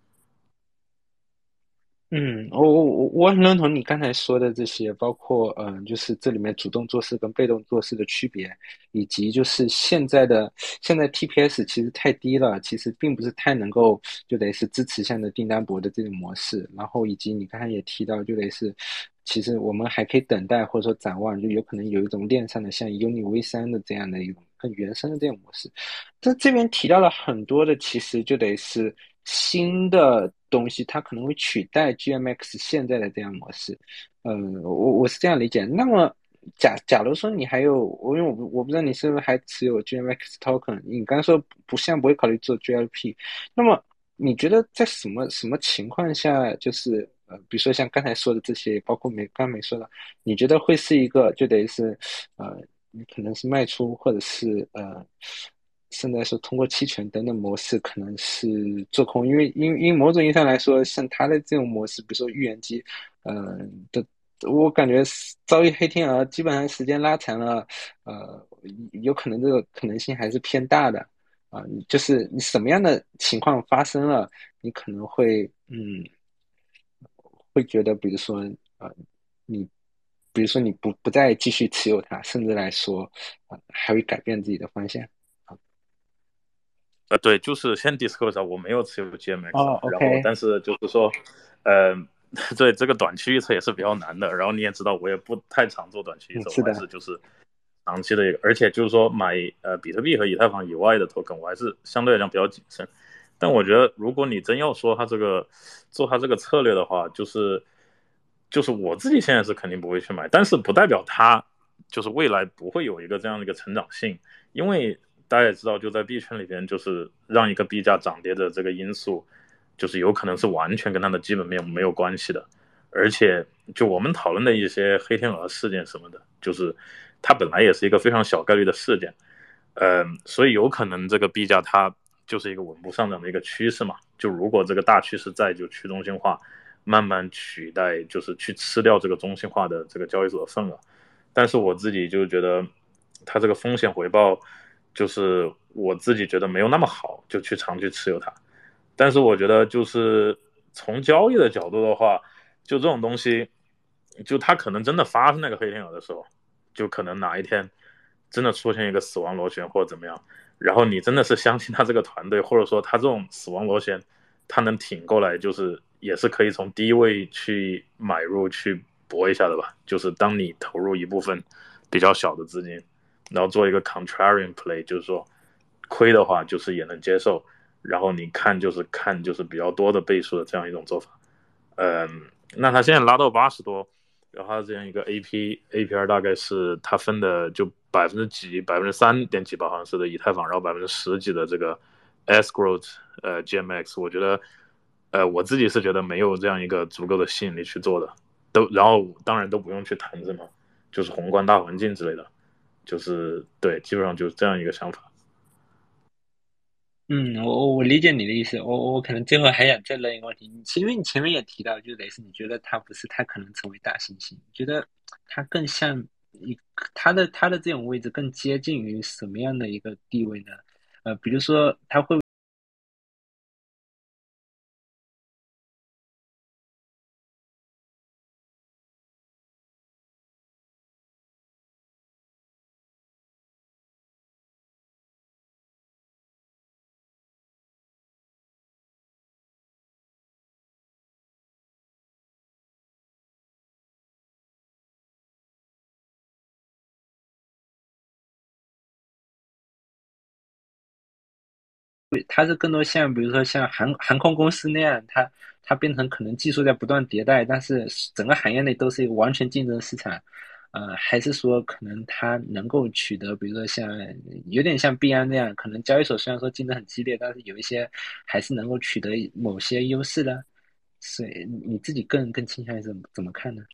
嗯，我我我我很认同你刚才说的这些，包括嗯、呃就是这里面主动做事跟被动做事的区别，以及就是现在的现在 T P S 其实太低了，其实并不是太能够就得是支持现在订单博的这种模式，然后以及你刚才也提到，就得是其实我们还可以等待或者说展望，就有可能有一种链上的像 Uni V 三的这样的一种更原生的这种模式。这这边提到了很多的，其实就得是新的东西，它可能会取代 G M X 现在的这样模式。嗯，我我是这样理解。那么假假如说你还有，我因为我不我不知道你是不是还持有 G M X token，你刚才说不现在不会考虑做 G L P，那么你觉得在什么什么情况下，就是呃，比如说像刚才说的这些，包括没刚才没说的，你觉得会是一个就等于是呃，你可能是卖出，或者是呃，现在是通过期权等等模式，可能是做空，因为因为因为某种意义上来说，像它的这种模式，比如说预言机，呃的。我感觉遭遇黑天鹅，基本上时间拉长了，呃，有可能这个可能性还是偏大的啊、就是你什么样的情况发生了，你可能会嗯会觉得，比如说呃，你比如说你不不再继续持有它，甚至来说啊、还会改变自己的方向。 呃，对，就是先 disclose 我没有持有 G M X 哦啊，然后 ，OK， 但是就是说，呃，对这个短期预测也是比较难的，然后你也知道我也不太常做短期预嗯， 测，我还是的， 是就是长期的一个，而且就是说买呃比特币和以太坊以外的 token，我还是相对来讲比较谨慎。但我觉得如果你真要说它这个做它这个策略的话，就是就是我自己现在是肯定不会去买，但是不代表它就是未来不会有一个这样的一个成长性，因为大家也知道，就在币圈里边，就是让一个币价涨跌的这个因素，就是有可能是完全跟它的基本面没有关系的。而且，就我们讨论的一些黑天鹅事件什么的，就是它本来也是一个非常小概率的事件，呃，所以有可能这个币价它就是一个稳步上涨的一个趋势嘛。就如果这个大趋势在，就去中心化慢慢取代，就是去吃掉这个中心化的这个交易所的份额。但是我自己就觉得，它这个风险回报，就是我自己觉得没有那么好，就去长期持有它。但是我觉得，就是从交易的角度的话，就这种东西，就它可能真的发生那个黑天鹅的时候，就可能哪一天真的出现一个死亡螺旋或者怎么样，然后你真的是相信他这个团队，或者说他这种死亡螺旋，他能挺过来，就是也是可以从低位去买入去搏一下的吧。就是当你投入一部分比较小的资金，然后做一个 contrarian play，就是说亏的话就是也能接受，然后你看就是看就是比较多的倍数的这样一种做法。嗯，那他现在拉到八十多，然后他这样一个 A P A P R 大概是他分的就百分之几百分之三点几吧，好像是的以太坊，然后百分之十几的这个 Escrow 呃 G M X， 我觉得呃我自己是觉得没有这样一个足够的吸引力去做的，都然后当然都不用去谈什么就是宏观大环境之类的，就是对，基本上就是这样一个想法。 嗯，我我我理解你的意思，我我可能最后还想再问一个问题，你其实你前面也提到，就类似你觉得它不是它可能成为大猩猩，你觉得它更像一它的它的这种位置更接近于什么样的一个地位呢？呃，比如说它会它是更多像比如说像航航空公司那样，它它变成可能技术在不断迭代，但是整个行业内都是一个完全竞争市场。呃，还是说可能它能够取得，比如说像有点像币安那样，可能交易所虽然说竞争很激烈，但是有一些还是能够取得某些优势的。所以你自己更更倾向于怎么怎么看呢？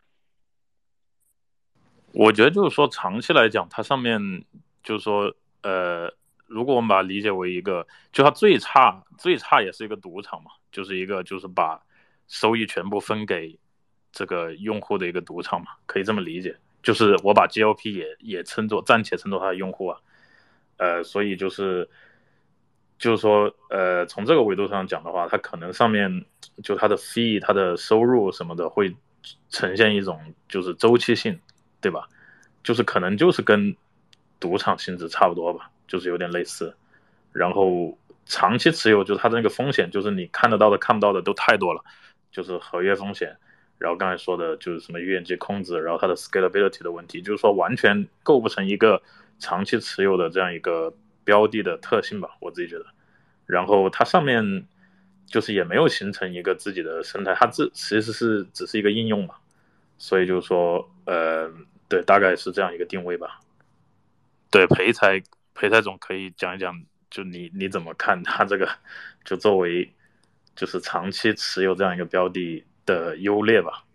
我觉得就是说，长期来讲，它上面就是说，呃，如果我们把它理解为一个，就它最差最差也是一个赌场嘛，就是一个就是把收益全部分给这个用户的一个赌场嘛，可以这么理解。就是我把 G L P 也也称作暂且称作它的用户啊，呃，所以就是就是说，呃，从这个维度上讲的话，它可能上面就它的 fee、它的收入什么的会呈现一种就是周期性，对吧？就是可能就是跟赌场性质差不多吧，就是有点类似。然后长期持有就是它的那个风险，就是你看得到的、看不到的都太多了，就是合约风险。然后刚才说的就是什么预言机空子，然后它的 scalability 的问题，就是说完全构不成一个长期持有的这样一个标的的特性吧，我自己觉得。然后它上面就是也没有形成一个自己的生态，它这其实是只是一个应用嘛，所以就是说，呃，对，大概是这样一个定位吧。对，裴才裴才总可以讲一讲，就你你怎么看它这个，就作为就是长期持有这样一个标的的优劣吧。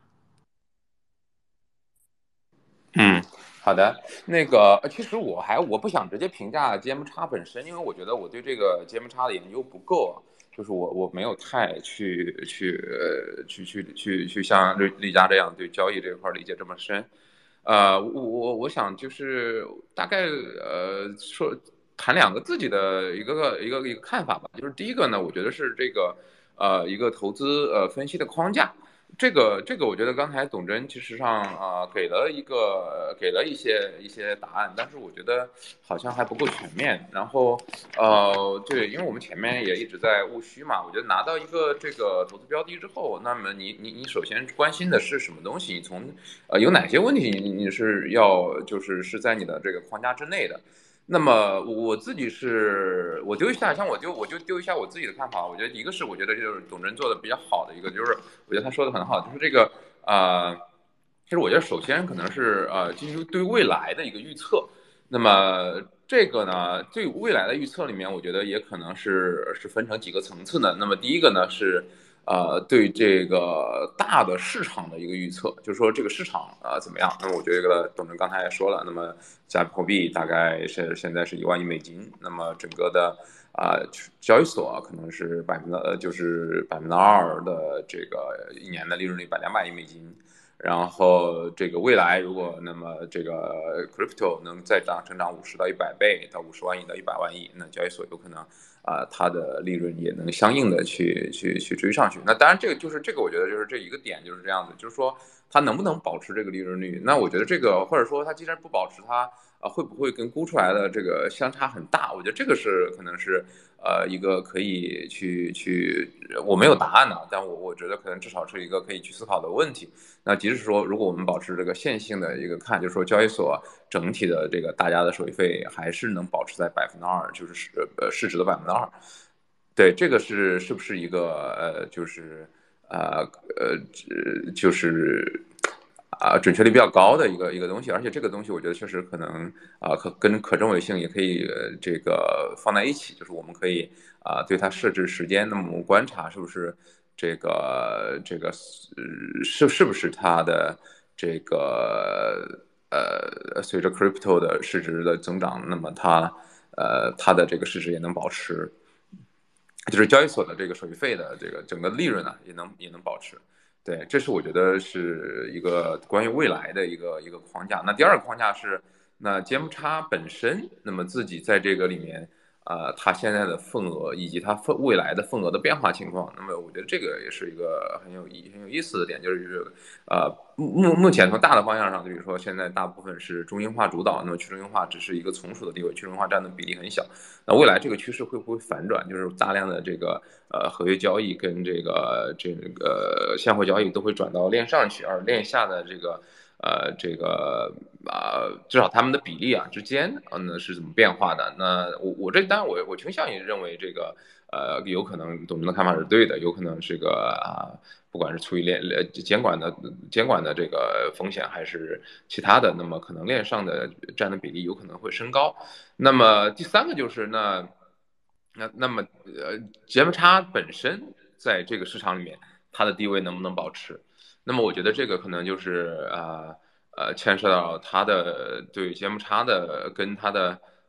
嗯，好的。那个，其实我还我不想直接评价 G M X 本身，因为我觉得我对这个 G M X 的研究不够，就是我我没有太去去呃去去去去像丽丽佳这样对交易这一块理解这么深。呃，我我我想就是大概呃说谈两个自己的一个一个一个看法吧。就是第一个呢，我觉得是这个呃一个投资呃分析的框架。这个这个，我觉得刚才董真其实上啊、呃、给了一个给了一些一些答案，但是我觉得好像还不够全面。然后呃对，因为我们前面也一直在务虚嘛，我觉得拿到一个这个投资标的之后，那么你你你首先关心的是什么东西？你从呃有哪些问题你你是要就是是在你的这个框架之内的？那么我自己是，我丢一下，像我丢我就丢一下我自己的看法。我觉得一个是我觉得就是董真做的比较好的一个，就是我觉得他说的很好，就是这个呃，其实我觉得首先可能是呃进行对未来的一个预测。那么这个呢，对未来的预测里面，我觉得也可能是是分成几个层次的。那么第一个呢是。呃，对这个大的市场的一个预测，就是说这个市场啊、呃、怎么样？那么我觉得这个董事刚才也说了，那么加密货币大概是现在是一万亿美金，那么整个的啊、呃、交易所可能是百分之呃就是百分之二的这个一年的利润率，百两百亿美金。然后这个未来如果那么这个 crypto 能再涨成长五十到一百倍到五十万亿到一百万亿，那交易所有可能啊、呃、它的利润也能相应的去去去追上去。那当然这个就是这个我觉得就是这一个点就是这样子，就是说它能不能保持这个利润率？那我觉得这个或者说它既然不保持它。啊，会不会跟估出来的这个相差很大？我觉得这个是可能是呃一个可以去去，我没有答案呢，但我我觉得可能至少是一个可以去思考的问题。那即使说，如果我们保持这个线性的一个看，就是说交易所整体的这个大家的手续费还是能保持在百分之二，就是市呃市值的百分之二。对，这个是是不是一个呃就是呃呃就是啊、呃、准确率比较高的一个一个东西，而且这个东西我觉得确实可能啊、呃、可跟可证伪性也可以、呃、这个放在一起，就是我们可以啊、呃、对它设置时间，那么我们观察是不是这个这个是是不是它的这个呃随着 crypto 的市值的增长，那么它呃它的这个市值也能保持。就是交易所的这个手续费的这个整个利润呢、啊，也能也能保持。对，这是我觉得是一个关于未来的一个一个框架。那第二个框架是，那 G M X 本身，那么自己在这个里面，呃，它现在的份额以及它份未来的份额的变化情况，那么我觉得这个也是一个很有意很有意思的点，就是就是呃目目前从大的方向上，就比如说现在大部分是中心化主导，那么去中心化只是一个从属的地位，去中心化占的比例很小。那未来这个趋势会不会反转？就是大量的这个呃合约交易跟这个这个现货交易都会转到链上去，而链下的这个呃这个啊、呃、至少他们的比例啊之间啊呢是怎么变化的？那我我这当然我我倾向于认为这个呃有可能董事的看法是对的，有可能这个啊。不管是出于链呃监管的监管的这个风险，还是其他的，那么可能链上的占的比例有可能会升高。那么第三个就是那那那么呃 G M X 本身在这个市场里面它的地位能不能保持？那么我觉得这个可能就是啊呃牵涉到它的对 G M X 的跟它的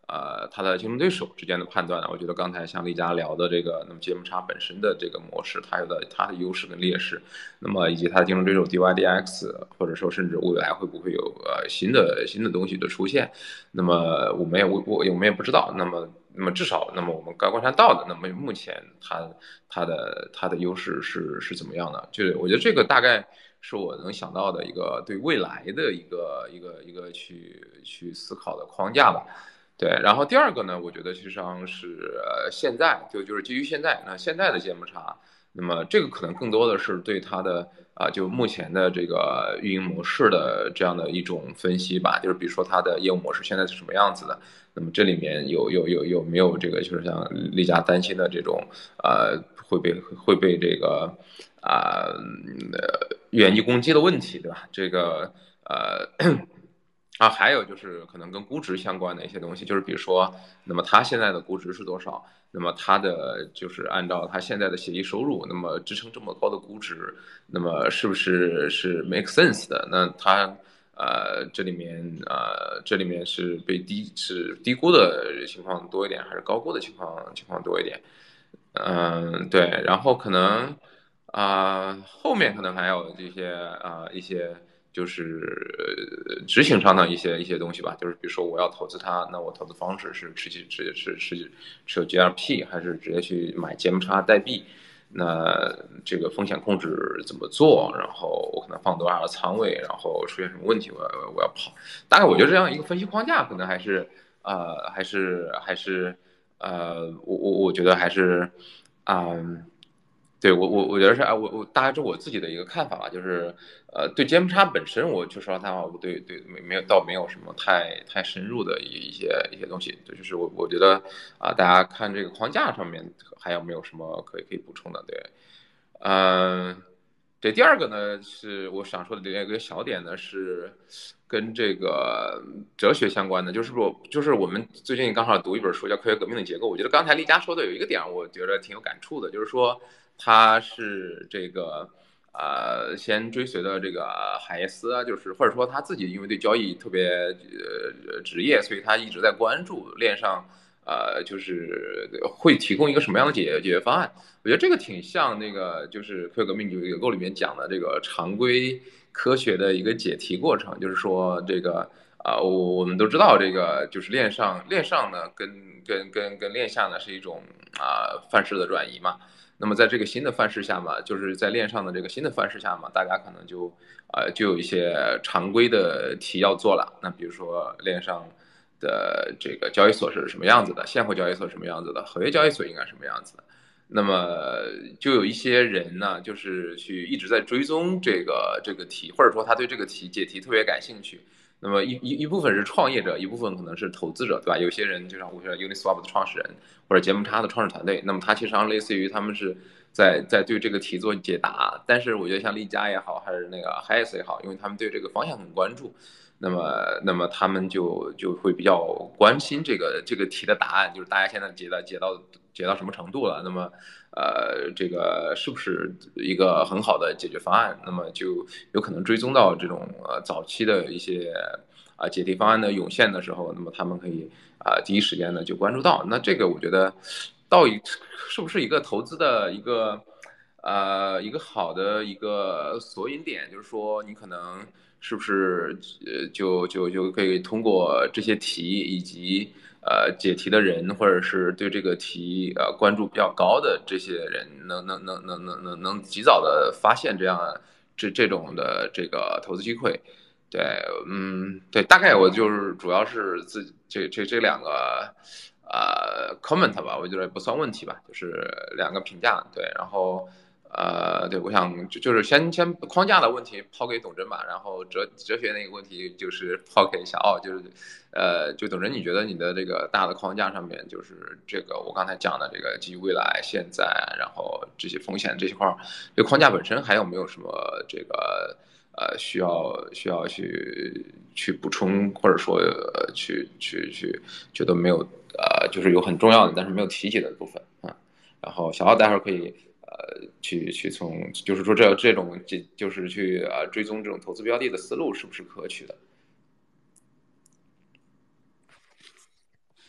呃它的竞争对手之间的判断呢，我觉得刚才像丽佳聊的这个，那么 G M X 本身的这个模式，它有的它的优势跟劣势，那么以及它的竞争对手 D Y D X， 或者说甚至未来会不会有呃新的新的东西的出现，那么我们也我我我们也不知道，那么。那么至少，那么我们该观察到的，那么目前它它的它的优势是是怎么样的？就是我觉得这个大概是我能想到的一个对未来的一个一个一个去去思考的框架吧。对，然后第二个呢，我觉得实际上是呃现在就就是基于现在那现在的节目差，那么这个可能更多的是对它的啊就目前的这个运营模式的这样的一种分析吧，就是比如说它的业务模式现在是什么样子的。那么这里面有有有有没有这个就是像丽佳担心的这种呃会被会被这个啊呃远距攻击的问题，对吧？这个呃啊还有就是可能跟估值相关的一些东西，就是比如说，那么它现在的估值是多少？那么它的就是按照它现在的协议收入，那么支撑这么高的估值，那么是不是是 make sense 的？那它。呃，这里面呃，这里面是被低是低估的情况多一点，还是高估的情况情况多一点？嗯，对，然后可能啊、呃后面可能还有这些啊、呃一些就是呃执行上的一些一些东西吧，就是比如说我要投资它，那我投资方式是持续持是是持有 G R P， 还是直接去买 G M X 代币？那这个风险控制怎么做？然后我可能放多少的仓位？然后出现什么问题，我要我要跑。大概我觉得这样一个分析框架，可能还是呃还是还是呃我我我觉得还是啊。嗯对我我我觉得是啊，我我大概是我自己的一个看法吧，就是呃，对 G M X 本身，我就说实话，我对对没没有倒没有什么太太深入的一一些一些东西，对，就是我我觉得啊、大家看这个框架上面还有没有什么可以可以补充的？对，嗯，这第二个呢，是我想说的另一个小点呢，是跟这个哲学相关的，就是说，就是我们最近刚好读一本书叫《科学革命的结构》，我觉得刚才丽佳说的有一个点，我觉得挺有感触的，就是说他是这个呃，先追随的这个海耶斯啊，就是或者说他自己因为对交易特别呃职业，所以他一直在关注链上。呃，就是会提供一个什么样的解解决方案？我觉得这个挺像那个，就是科学革命结构里面讲的这个常规科学的一个解题过程，就是说这个啊、我我们都知道这个就是链上链上呢跟跟跟跟链下呢是一种啊、范式的转移嘛。那么在这个新的范式下嘛，就是在链上的这个新的范式下嘛，大家可能就呃就有一些常规的题要做了。那比如说链上的这个交易所是什么样子的，现货交易所是什么样子的，合约交易所应该什么样子的。那么就有一些人呢，就是去一直在追踪这个这个题，或者说他对这个题解题特别感兴趣。那么一一一部分是创业者，一部分可能是投资者，对吧？有些人就像我说 Uniswap 的创始人或者节目差的创始团队，那么他其实上类似于他们是在在对这个题做解答。但是我觉得像丽佳也好，还是那个 Hayes 也好，因为他们对这个方向很关注，那么，那么他们就就会比较关心这个这个题的答案，就是大家现在解到解到解到什么程度了？那么，呃，这个是不是一个很好的解决方案？那么就有可能追踪到这种呃早期的一些啊解题方案的涌现的时候，那么他们可以啊第一时间呢就关注到。那这个我觉得，到底是不是一个投资的一个呃一个好的一个索引点？就是说你可能。是不是呃就就就可以通过这些题以及呃解题的人，或者是对这个题呃关注比较高的这些人，能能能能能能能及早的发现这样这这种的这个投资机会？对，嗯，对，大概我就是主要是自己这这这两个呃 comment 吧，我觉得不算问题吧，就是两个评价，对，然后。呃，对，我想就就是先先框架的问题抛给董真吧，然后哲哲学那个问题就是抛给小奥，就是呃，就董真，你觉得你的这个大的框架上面，就是这个我刚才讲的这个基于未来、现在，然后这些风险这些块儿，这个框架本身还有没有什么这个呃需要需要去去补充，或者说呃去去去觉得没有呃就是有很重要的但是没有提及的部分啊，然后小奥待会儿可以。呃，去去从，就是说这这种这就是去呃追踪这种投资标的的思路是不是可取的？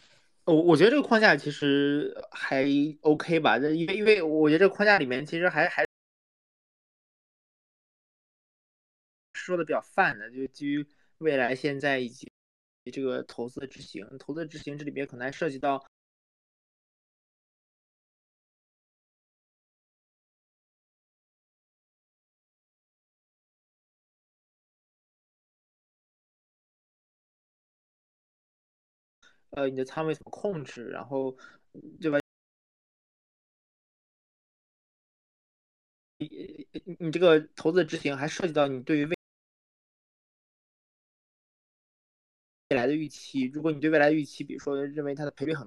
我我觉得这个框架其实还 OK 吧，因为因为我觉得这个框架里面其实还还说的比较泛的，就基于未来、现在以及这个投资的执行，投资的执行这里边可能还涉及到。呃，你的仓位怎么控制，然后，对吧？你你这个投资的执行还涉及到你对于未未来的预期。如果你对未来的预期，比如说认为它的赔率很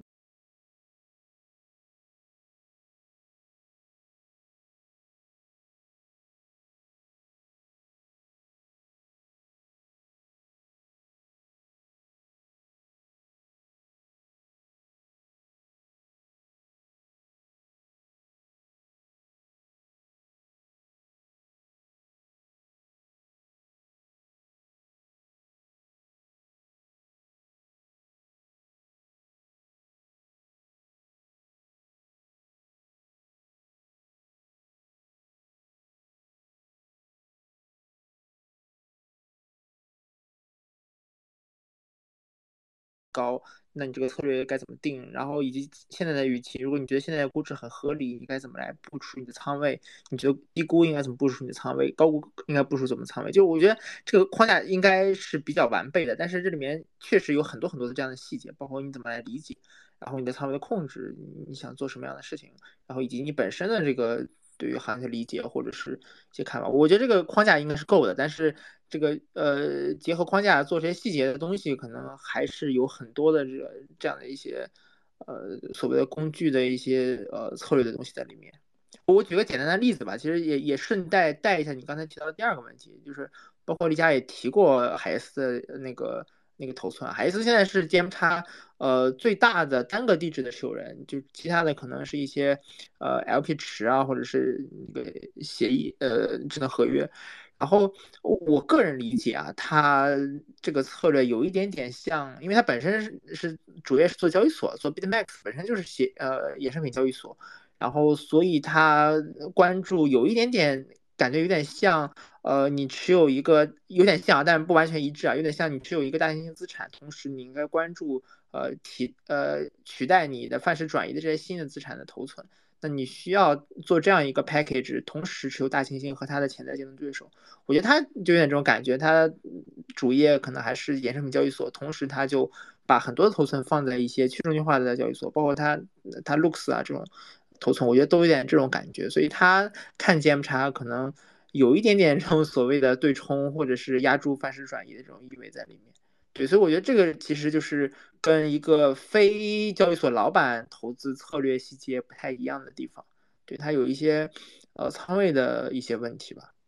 高，那你这个策略该怎么定？然后以及现在的预期，如果你觉得现在的估值很合理，你该怎么来部署你的仓位？你觉得低估应该怎么部署你的仓位？高估应该部署怎么仓位？就我觉得这个框架应该是比较完备的，但是这里面确实有很多很多的这样的细节，包括你怎么来理解，然后你的仓位的控制，你想做什么样的事情，然后以及你本身的这个对于行业的理解或者是一些看法，我觉得这个框架应该是够的，但是这个呃结合框架做这些细节的东西，可能还是有很多的这个这样的一些呃所谓的工具的一些呃策略的东西在里面。我举个简单的例子吧，其实也也顺带带一下你刚才提到的第二个问题，就是包括丽佳也提过海思的那个那个头寸，海思现在是 G M X 呃最大的单个地址的持有人，就其他的可能是一些呃 L P 池啊，或者是那个协议呃智能合约。然后我个人理解啊，它这个策略有一点点像，因为它本身是是主业是做交易所，做 BitMax 本身就是写呃衍生品交易所。然后所以他关注有一点点感觉有点像，呃，你持有一个有点像，但是不完全一致啊，有点像你持有一个大型性资产，同时你应该关注呃替呃取代你的范式转移的这些新的资产的头寸。那你需要做这样一个 package，同时持有大猩猩和它的潜在竞争对手。我觉得他就有点这种感觉，他主业可能还是衍生品交易所，同时他就把很多的头寸放在一些去中心化的交易所，包括他他 Lux 啊这种头寸，我觉得都有点这种感觉，所以他看 G M X 可能有一点点这种所谓的对冲或者是压住范式转移的这种意味在里面。对，所以我觉得这个其实就是跟一个非交易所老板投资策略细节不太一样的地方，对，它有一些呃仓位的一些问题吧。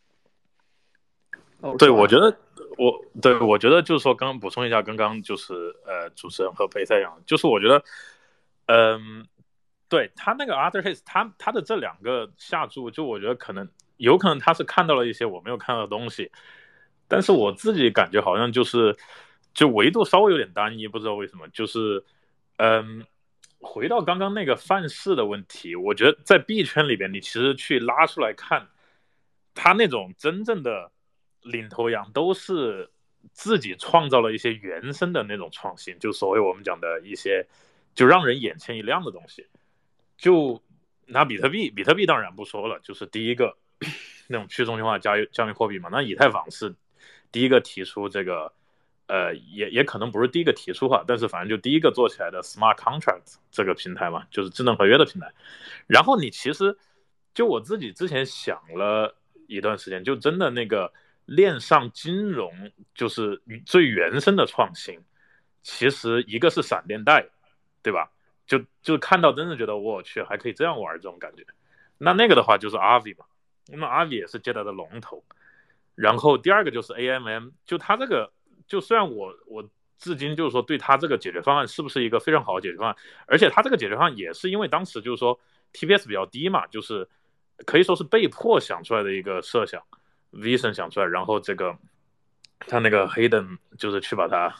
哦， 对，我觉得我对我觉得就是说，刚刚补充一下，刚刚就是呃，主持人和裴赛讲，就是我觉得，嗯、呃，对他那个 Arthur Hayes，他他的这两个下注，就我觉得可能有可能他是看到了一些我没有看到的东西，但是我自己感觉好像就是就维度稍微有点单一，不知道为什么，就是嗯。回到刚刚那个范式的问题，我觉得在币圈里边，你其实去拉出来看，他那种真正的领头羊都是自己创造了一些原生的那种创新，就所谓我们讲的一些就让人眼前一亮的东西。就拿比特币，比特币当然不说了，就是第一个那种去中心化加加密货币嘛。那以太坊是第一个提出这个，呃，也也可能不是第一个提出哈，但是反正就第一个做起来的 Smart Contract 这个平台嘛，就是智能合约的平台。然后你其实就我自己之前想了一段时间，就真的那个链上金融就是最原生的创新，其实一个是闪电贷，对吧？就就看到真的觉得我去还可以这样玩这种感觉。那那个的话就是 A V I 嘛，那 A V I 也是接 e 的龙头。然后第二个就是 A M M， 就它这个就虽然我我至今就是说对它这个解决方案是不是一个非常好的解决方案，而且它这个解决方案也是因为当时就是说 T P S 比较低嘛，就是可以说是被迫想出来的一个设想 ，Vision 想出来，然后这个他那个 Hayden 就是去把它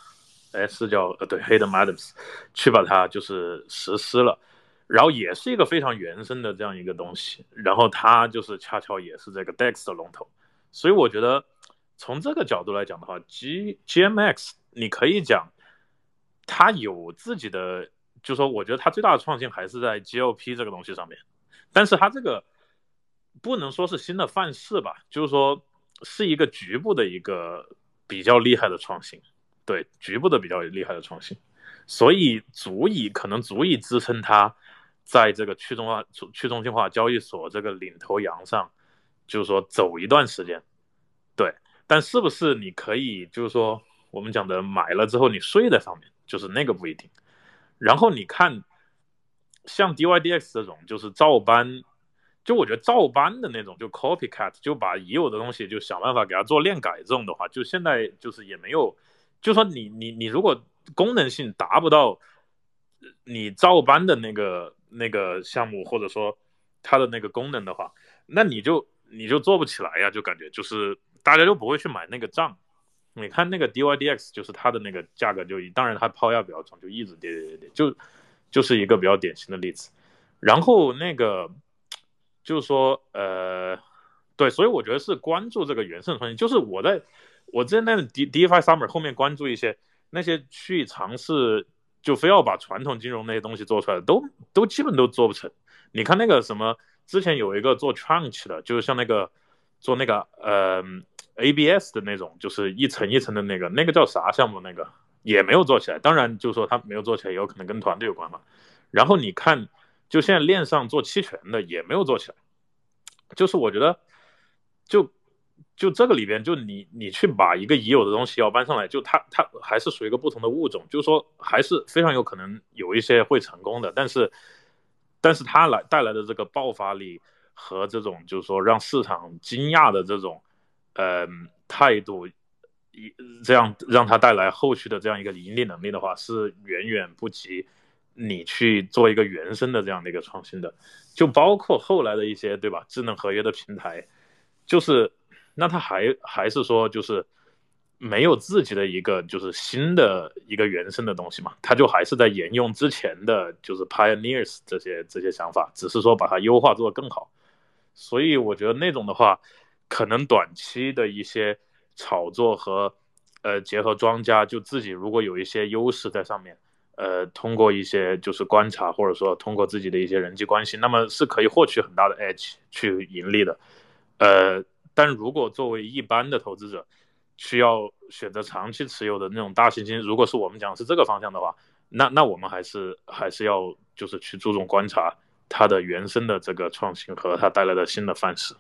哎是叫呃对 Hayden Adams 去把它就是实施了。然后也是一个非常原生的这样一个东西，然后它就是恰巧也是这个 D E X 的龙头，所以我觉得从这个角度来讲的话 ，G GMX 你可以讲它有自己的，就说我觉得它最大的创新还是在 G L P 这个东西上面，但是它这个不能说是新的范式吧，就是说是一个局部的一个比较厉害的创新，对，局部的比较厉害的创新，所以足以可能足以支撑它在这个去中化去中心化交易所这个领头羊上，就是说走一段时间，对。但是不是你可以就是说我们讲的买了之后你睡在上面，就是那个不一定。然后你看像 D Y D X 这种就是照搬，就我觉得照搬的那种就 copycat， 就把已有的东西就想办法给它做链改这种的话，就现在就是也没有，就说你你你如果功能性达不到你照搬的那个那个项目，或者说它的那个功能的话，那你就你就做不起来呀，就感觉就是大家就不会去买那个账。你看那个 D Y D X 就是它的那个价格就当然它抛压比较重，就一直跌跌跌跌，就就是一个比较典型的例子。然后那个就是说呃对，所以我觉得是关注这个原生创新，就是我在我之前那 DeFi Summer 后面关注一些那些去尝试就非要把传统金融那些东西做出来的，都都基本都做不成。你看那个什么之前有一个做 Tranche 的，就是像那个做那个呃 A B S 的那种，就是一层一层的那个，那个叫啥项目？那个也没有做起来。当然，就是说他没有做起来，也有可能跟团队有关嘛。然后你看，就现在链上做期权的也没有做起来。就是我觉得，就就这个里边，就你你去把一个已有的东西要搬上来，就它它还是属于一个不同的物种，就是说还是非常有可能有一些会成功的，但是但是它来带来的这个爆发力和这种就是说让市场惊讶的这种呃态度，这样让它带来后续的这样一个盈利能力的话，是远远不及你去做一个原生的这样的一个创新的。就包括后来的一些对吧智能合约的平台，就是那它还还是说就是没有自己的一个就是新的一个原生的东西嘛，它就还是在沿用之前的就是 pioneers 这些这些想法，只是说把它优化做得更好。所以我觉得那种的话，可能短期的一些炒作和呃结合庄家就自己如果有一些优势在上面。呃，通过一些就是观察，或者说通过自己的一些人际关系，那么是可以获取很大的 edge 去盈利的。呃，但如果作为一般的投资者，需要选择长期持有的那种大型基金，如果是我们讲是这个方向的话，那那我们还是还是要就是去注重观察它的原生的这个创新和它带来的新的范式。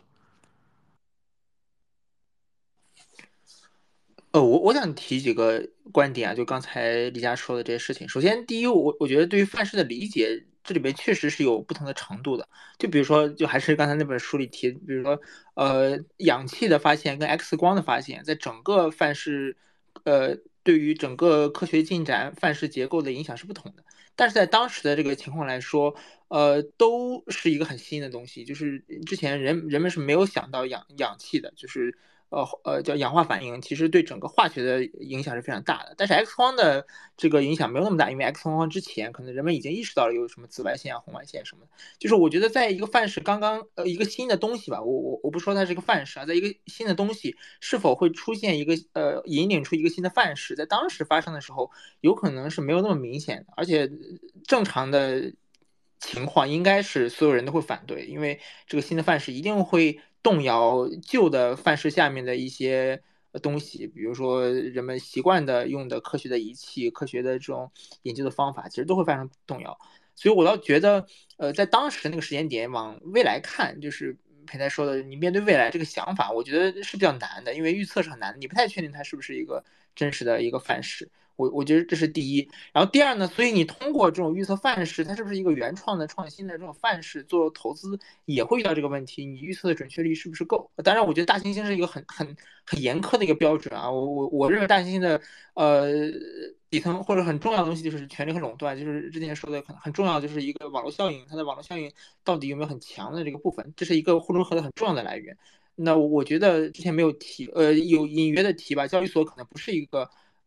呃，我我想提几个观点啊，就刚才李佳说的这些事情。首先，第一，我我觉得对于范式的理解，这里边确实是有不同的程度的。就比如说，就还是刚才那本书里提，比如说，呃，氧气的发现跟 X 光的发现，在整个范式，呃，对于整个科学进展、范式结构的影响是不同的。但是在当时的这个情况来说，呃，都是一个很新的东西，就是之前人人们是没有想到氧氧气的，就是。呃呃，叫氧化反应，其实对整个化学的影响是非常大的。但是 X 光的这个影响没有那么大，因为 X 光之前可能人们已经意识到了有什么紫外线啊、红外线什么的。就是我觉得在一个范式刚刚呃一个新的东西吧，我我我不说它是一个范式啊，在一个新的东西是否会出现一个呃引领出一个新的范式，在当时发生的时候，有可能是没有那么明显的，而且正常的。情况应该是所有人都会反对，因为这个新的范式一定会动摇旧的范式下面的一些东西，比如说人们习惯的用的科学的仪器、科学的这种研究的方法，其实都会发生动摇。所以我倒觉得，呃，在当时那个时间点往未来看，就是裴太说的，你面对未来这个想法，我觉得是比较难的，因为预测是很难的，你不太确定它是不是一个真实的一个范式。我我觉得这是第一，然后第二呢，所以你通过这种预测范式，它是不是一个原创的、创新的这种范式做投资，也会遇到这个问题，你预测的准确率是不是够？当然，我觉得大猩猩是一个很很很严苛的一个标准啊，我我我认为大猩猩的呃底层或者很重要的东西就是权力和垄断，就是之前说的很很重要，就是一个网络效应，它的网络效应到底有没有很强的这个部分，这是一个互融合的很重要的来源。那我觉得之前没有提，呃，有隐约的提吧，交易所可能不是一个。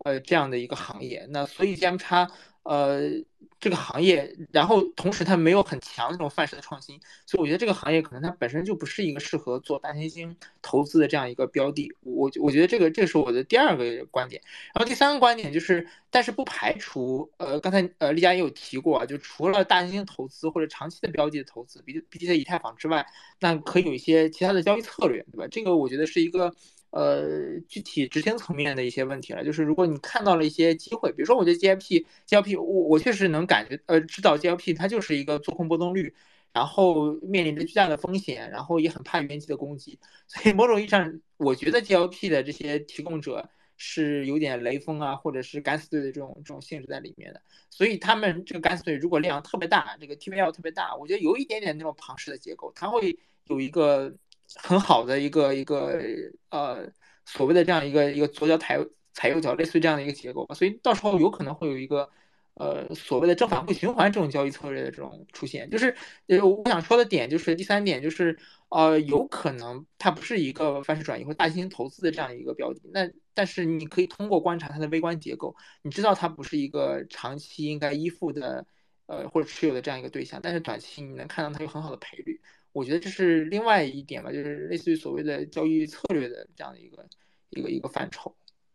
呃这样的一个行业。那所以 G M X 呃这个行业，然后同时它没有很强的这种范式的创新，所以我觉得这个行业可能它本身就不是一个适合做大行星投资的这样一个标的。我我觉得这个这是我的第二个观点。然后第三个观点就是，但是不排除呃刚才呃丽佳也有提过啊，就除了大行星投资或者长期的标的的投资，比比起以太坊之外，那可以有一些其他的交易策略，对吧？这个我觉得是一个呃具体执行层面的一些问题了。就是如果你看到了一些机会，比如说我觉得 G L P，G L P 我我确实能感觉呃知道 G L P 它就是一个做空波动率，然后面临着巨大的风险，然后也很怕元气的攻击，所以某种意义上，我觉得 G L P 的这些提供者是有点雷锋啊，或者是敢死队的这种这种性质在里面的。所以他们这个敢死队如果量特别大，这个 T V L 特别大，我觉得有一点点那种庞氏的结构，它会有一个很好的一个一个呃所谓的这样一个一个左脚踩踩右脚，类似于这样的一个结构吧。所以到时候有可能会有一个呃所谓的正反馈循环这种交易策略的这种出现。就是呃我想说的点就是第三点就是呃有可能它不是一个范式转移或大型投资的这样一个标的，那但是你可以通过观察它的微观结构，你知道它不是一个长期应该依附的呃或者持有的这样一个对象，但是短期你能看到它有很好的赔率。我觉得这是另外一点吧，就是类似于所谓的交易策略的这样的一个一个一个范畴。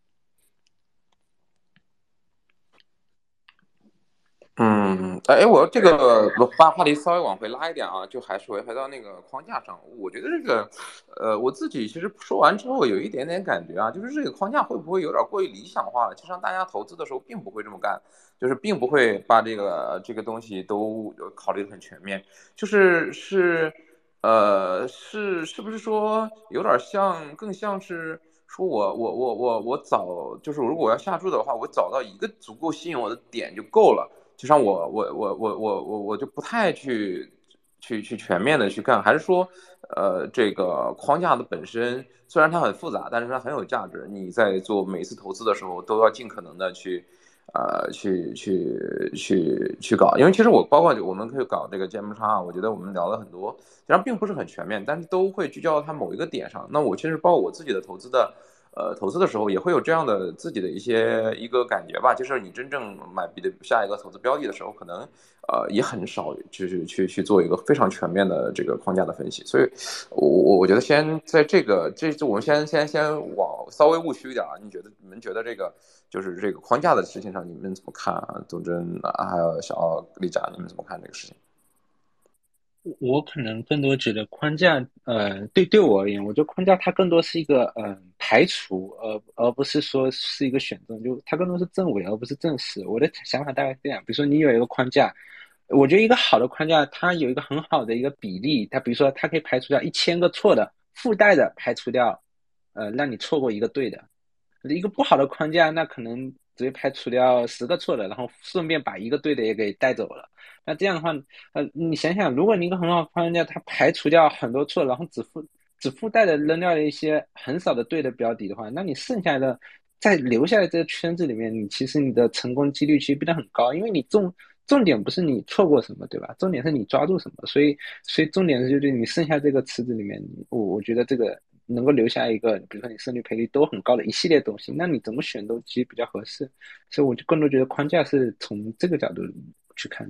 嗯，哎，我这个把话题稍微往回拉一点啊，就还是回回到那个框架上。我觉得这个，呃，我自己其实说完之后有一点点感觉啊，就是这个框架会不会有点过于理想化了？其实上大家投资的时候并不会这么干，就是并不会把这个这个东西都考虑得很全面，就是是，呃，是是不是说有点像，更像是说我我我我我早就是如果我要下注的话，我找到一个足够吸引我的点就够了。就像我我我我我我我就不太去去去全面的去干，还是说，呃，这个框架的本身虽然它很复杂，但是它很有价值。你在做每次投资的时候，都要尽可能的去，呃，去去去去搞。因为其实我包括我们可以搞这个 G M X 啊，我觉得我们聊了很多，虽然并不是很全面，但是都会聚焦到它某一个点上。那我其实包括我自己的投资的。呃，投资的时候也会有这样的自己的一些一个感觉吧，就是你真正买笔的下一个投资标的的时候，可能呃也很少就是去去做一个非常全面的这个框架的分析，所以我我我觉得先在这个这我们先先先往稍微务虚一点啊，你觉得你们觉得这个就是这个框架的事情上，你们怎么看啊？董真还有小奥丽佳，你们怎么看这个事情？ 我可能更多觉得框架，呃，对对我而言，我觉得框架它更多是一个呃排除，而而不是说是一个选择，就它更多是正伪而不是正实。我的想法大概是这样，比如说你有一个框架，我觉得一个好的框架，它有一个很好的一个比例，它比如说它可以排除掉一千个错的，附带的排除掉，呃，让你错过一个对的。一个不好的框架，那可能直接排除掉十个错的，然后顺便把一个对的也给带走了。那这样的话，呃，你想想，如果你一个很好的框架，它排除掉很多错，然后只附只附带的扔掉了一些很少的对的标的的话，那你剩下的再留下来这个圈子里面，你其实你的成功几率其实变得很高，因为你重重点不是你错过什么，对吧？重点是你抓住什么。所以，所以重点是就是你剩下这个池子里面，我我觉得这个能够留下一个，比如说你胜率赔率都很高的一系列东西，那你怎么选都其实比较合适。所以我就更多觉得框架是从这个角度去看。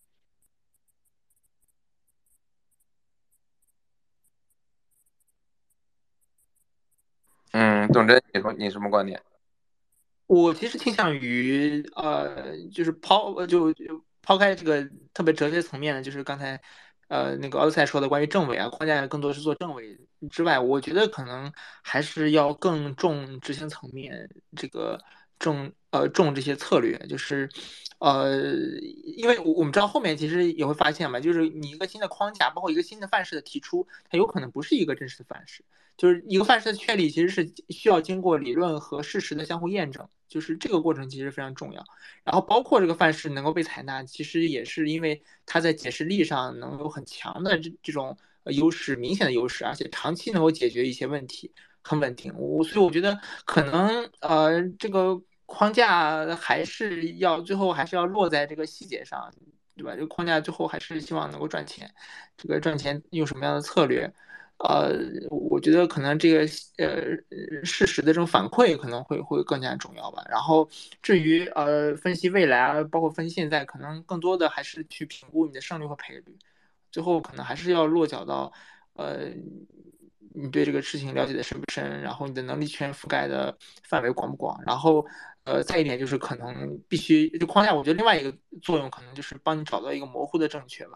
嗯，董真，你说你什么观点？ 我其实倾向于呃，就是抛呃就就抛开这个特别哲学层面的，就是刚才呃那个奥德赛说的关于政委啊框架更多是做政委之外，我觉得可能还是要更重执行层面这个重呃重这些策略，就是呃因为我们知道后面其实也会发现嘛，就是你一个新的框架，包括一个新的范式的提出，它有可能不是一个真实的范式。就是一个范式的确立，其实是需要经过理论和事实的相互验证，就是这个过程其实非常重要。然后包括这个范式能够被采纳，其实也是因为它在解释力上能有很强的这这种优势，明显的优势，而且长期能够解决一些问题，很稳定。我所以我觉得可能呃这个框架还是要最后还是要落在这个细节上，对吧？这个框架最后还是希望能够赚钱，这个赚钱用什么样的策略？ 呃，我觉得可能这个呃事实的这种反馈可能会会更加重要吧。然后至于呃分析未来啊，包括分析现在，可能更多的还是去评估你的胜率和赔率，最后可能还是要落脚到呃你对这个事情了解的深不深，然后你的能力圈覆盖的范围广不广，然后呃再一点就是可能必须就框架，我觉得另外一个作用可能就是帮你找到一个模糊的正确吧。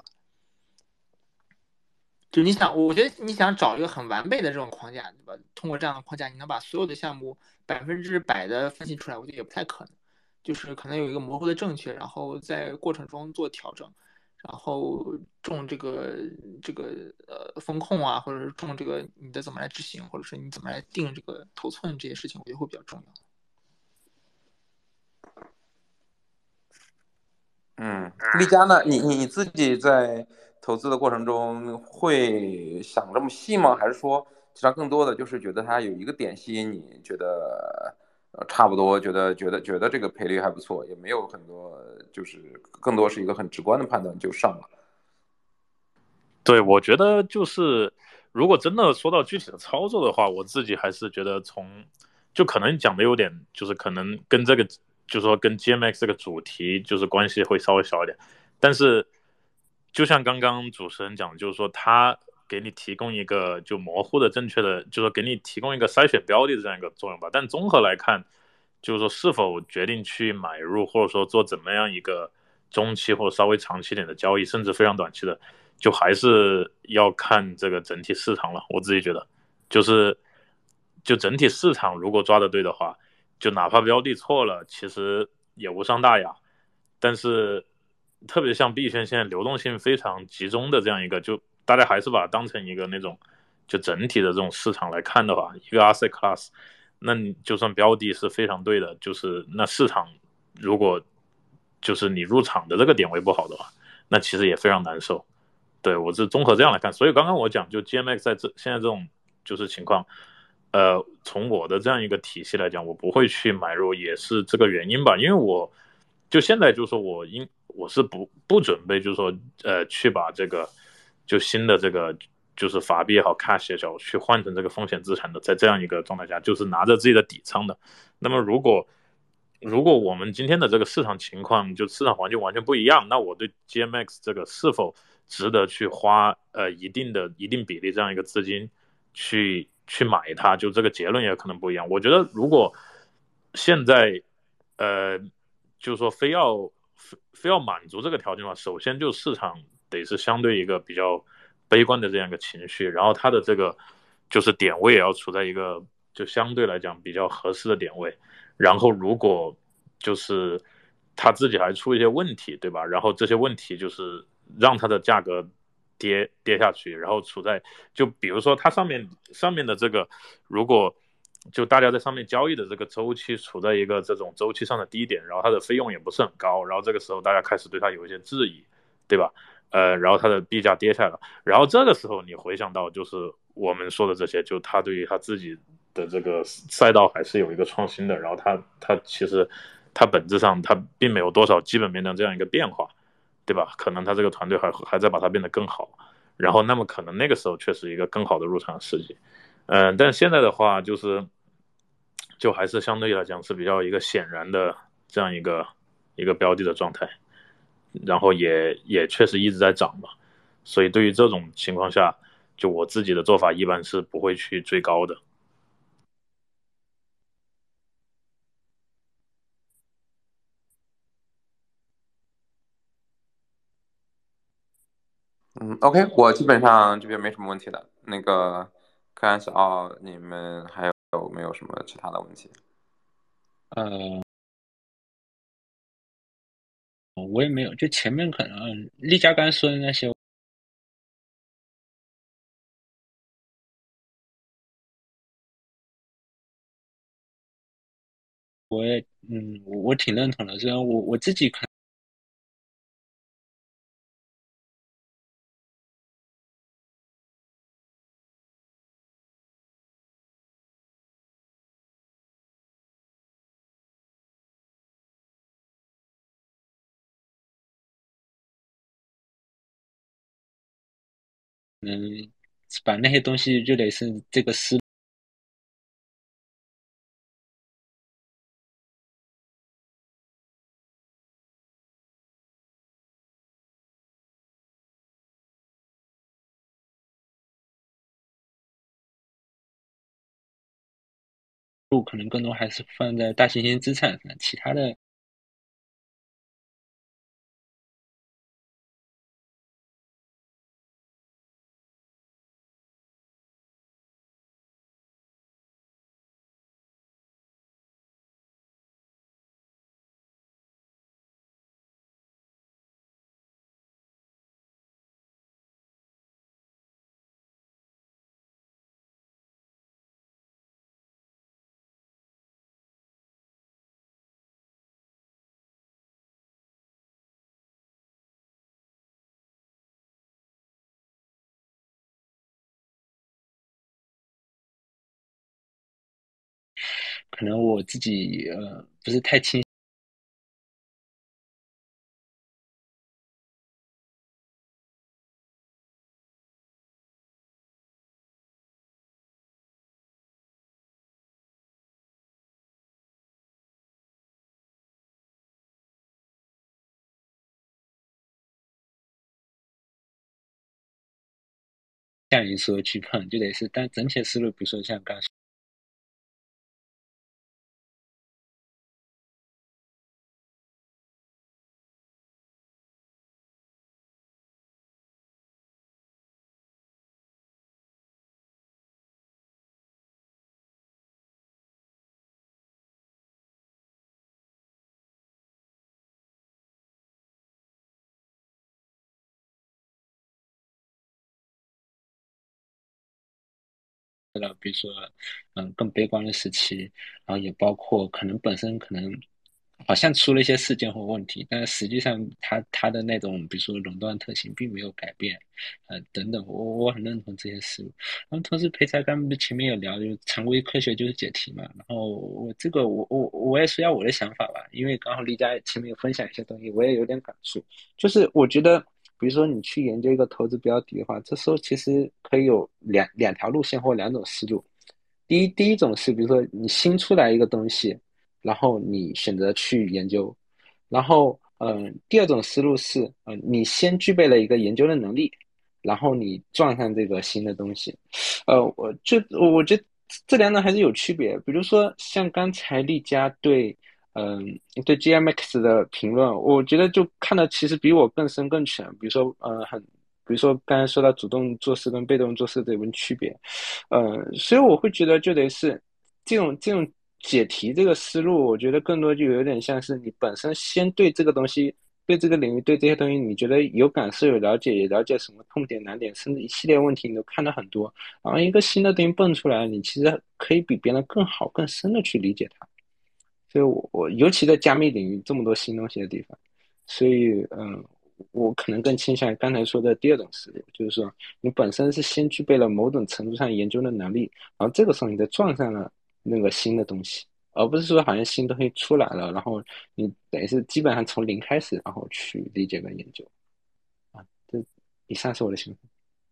就你想，我觉得你想找一个很完备的这种框架，对吧？通过这样的框架，你能把所有的项目百分之百的分析出来，我觉得也不太可能。就是可能有一个模糊的正确，然后在过程中做调整，然后重这个这个呃风控啊，或者是重这个你的怎么来执行，或者是你怎么来定这个头寸这些事情，我觉得会比较重要。 嗯，丽佳呢？你你你自己在投资的过程中会想这么细吗？还是说，其实更多的就是觉得它有一个点吸引你，觉得呃差不多，觉得觉得觉得这个赔率还不错，也没有很多，就是更多是一个很直观的判断就上了。 对，我觉得就是如果真的说到具体的操作的话，我自己还是觉得从就可能讲的有点就是可能跟这个就是说跟 G M X 这个主题就是关系会稍微小一点，但是就像刚刚主持人讲，就是说他给你提供一个就模糊的正确的，就是说给你提供一个筛选标的的这样一个作用吧。但综合来看，就是说是否决定去买入，或者说做怎么样一个中期或者稍微长期点的交易，甚至非常短期的，就还是要看这个整体市场了。我自己觉得，就是就整体市场如果抓得对的话，就哪怕标的错了，其实也无伤大雅。但是特别像币圈现在流动性非常集中的这样一个，就大家还是把它当成一个那种就整体的这种市场来看的话，一个 asset class，那你就算标的是非常对的，就是那市场如果就是你入场的这个点位不好的话，那其实也非常难受。对，我是综合这样来看，所以刚刚我讲就 G M X 在这现在这种就是情况，呃，从我的这样一个体系来讲，我不会去买入，也是这个原因吧，因为我就现在就是说我应我是不不准备就是说呃去把这个就新的这个就是法币也好 cash 也好去换成这个风险资产的，在这样一个状态下，就是拿着自己的底仓的。那么如果如果我们今天的这个市场情况就市场环境完全不一样，那我对 G M X 这个是否值得去花呃一定的一定比例这样一个资金去去买它，就这个结论也可能不一样。我觉得如果现在呃就是说非要非非要满足这个条件的话，首先就市场得是相对一个比较悲观的这样一个情绪，然后它的这个就是点位也要处在一个就相对来讲比较合适的点位，然后如果就是它自己还出一些问题，对吧？然后这些问题就是让它的价格跌跌下去，然后处在就比如说它上面上面的这个如果就大家在上面交易的这个周期处在一个这种周期上的低点，然后它的费用也不是很高，然后这个时候大家开始对它有一些质疑，对吧？呃，然后它的币价跌下来了，然后这个时候你回想到就是我们说的这些，就它对于它自己的这个赛道还是有一个创新的，然后它它其实它本质上它并没有多少基本面的这样一个变化，对吧？可能它这个团队还还在把它变得更好，然后那么可能那个时候确实一个更好的入场时机，嗯、呃，但现在的话就是就还是相对来讲是比较一个显然的这样一个一个标的的状态，然后也也确实一直在涨嘛，所以对于这种情况下，就我自己的做法一般是不会去追高的。 嗯，OK，我基本上这边没什么问题的。那个看一下啊，你们还有没有什么其他的问题？ 呃，我也没有，就前面可能丽佳刚说的那些，我也嗯，我我挺认同的。虽然我我自己可能把那些东西就得是这个思路可能更多还是放在大型型资产上，其他的。可能我自己呃不是太清向因素去碰，就得是但整体思路，比如说像刚了，比如说嗯更悲观的时期，然后也包括可能本身可能好像出了一些事件或问题，但是实际上它它的那种比如说垄断特性并没有改变，呃等等，我我很认同这些思路。然后同时培才刚不是前面有聊，就是常规科学就是解题嘛，然后我这个我我我也说下我的想法吧，因为刚好丽佳前面有分享一些东西，我也有点感触，就是我觉得。比如说你去研究一个投资标的的话，这时候其实可以有两两条路线或两种思路。第一，第一种是比如说你新出来一个东西，然后你选择去研究，然后嗯、呃第二种思路是嗯、呃你先具备了一个研究的能力，然后你撞上这个新的东西。呃，我就我觉得这两种还是有区别。比如说像刚才丽佳对嗯对 G M X 的评论，我觉得就看的其实比我更深更全。比如说呃很比如说刚才说到主动做事跟被动做事的一个区别，呃，所以我会觉得就得是这种这种解题这个思路，我觉得更多就有点像是你本身先对这个东西。对这个领域，对这些东西，你觉得有感受、有了解，也了解什么痛点、难点，甚至一系列问题，你都看了很多。然后一个新的东西蹦出来，你其实可以比别人更好、更深的去理解它。所以我，我尤其在加密领域这么多新东西的地方，所以，嗯，我可能更倾向于刚才说的第二种思路，就是说，你本身是先具备了某种程度上研究的能力，然后这个时候你再撞上了那个新的东西，而不是说好像新东西出来了，然后你等于是基本上从零开始，然后去理解跟研究啊。这以上是我的想法。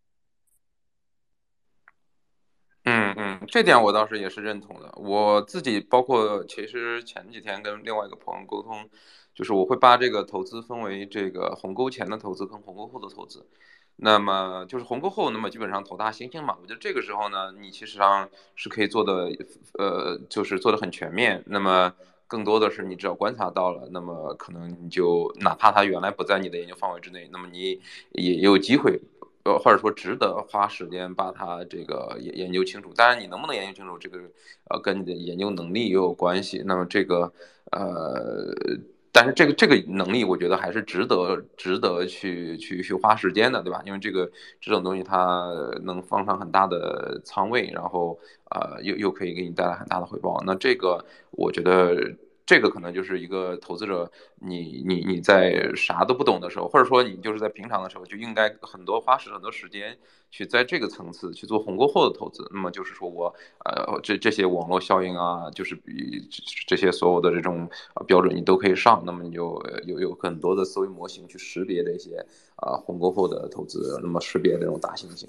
嗯嗯，这点我倒是也是认同的。我自己包括其实前几天跟另外一个朋友沟通，就是我会把这个投资分为这个鸿沟前的投资跟鸿沟后的投资。那么就是鸿沟后，那么基本上投大猩猩嘛。我觉得这个时候呢，你其实上是可以做的，呃，就是做的很全面。那么更多的是你只要观察到了，那么可能你就哪怕它原来不在你的研究范围之内，那么你也有机会。呃，或者说值得花时间把它这个研研究清楚。当然，你能不能研究清楚，这个呃跟你的研究能力也有关系。那么这个呃，但是这个这个能力，我觉得还是值得值得去去去花时间的，对吧？因为这个这种东西它能放上很大的仓位，然后呃又又可以给你带来很大的回报。那这个我觉得。这个可能就是一个投资者你，你你在啥都不懂的时候，或者说你就是在平常的时候，就应该很多花时很多时间去在这个层次去做鸿沟后的投资。那么就是说我呃这这些网络效应啊，就是比这些所有的这种标准你都可以上，那么你就有有很多的思维模型去识别这些啊鸿沟后的投资，那么识别这种大猩猩。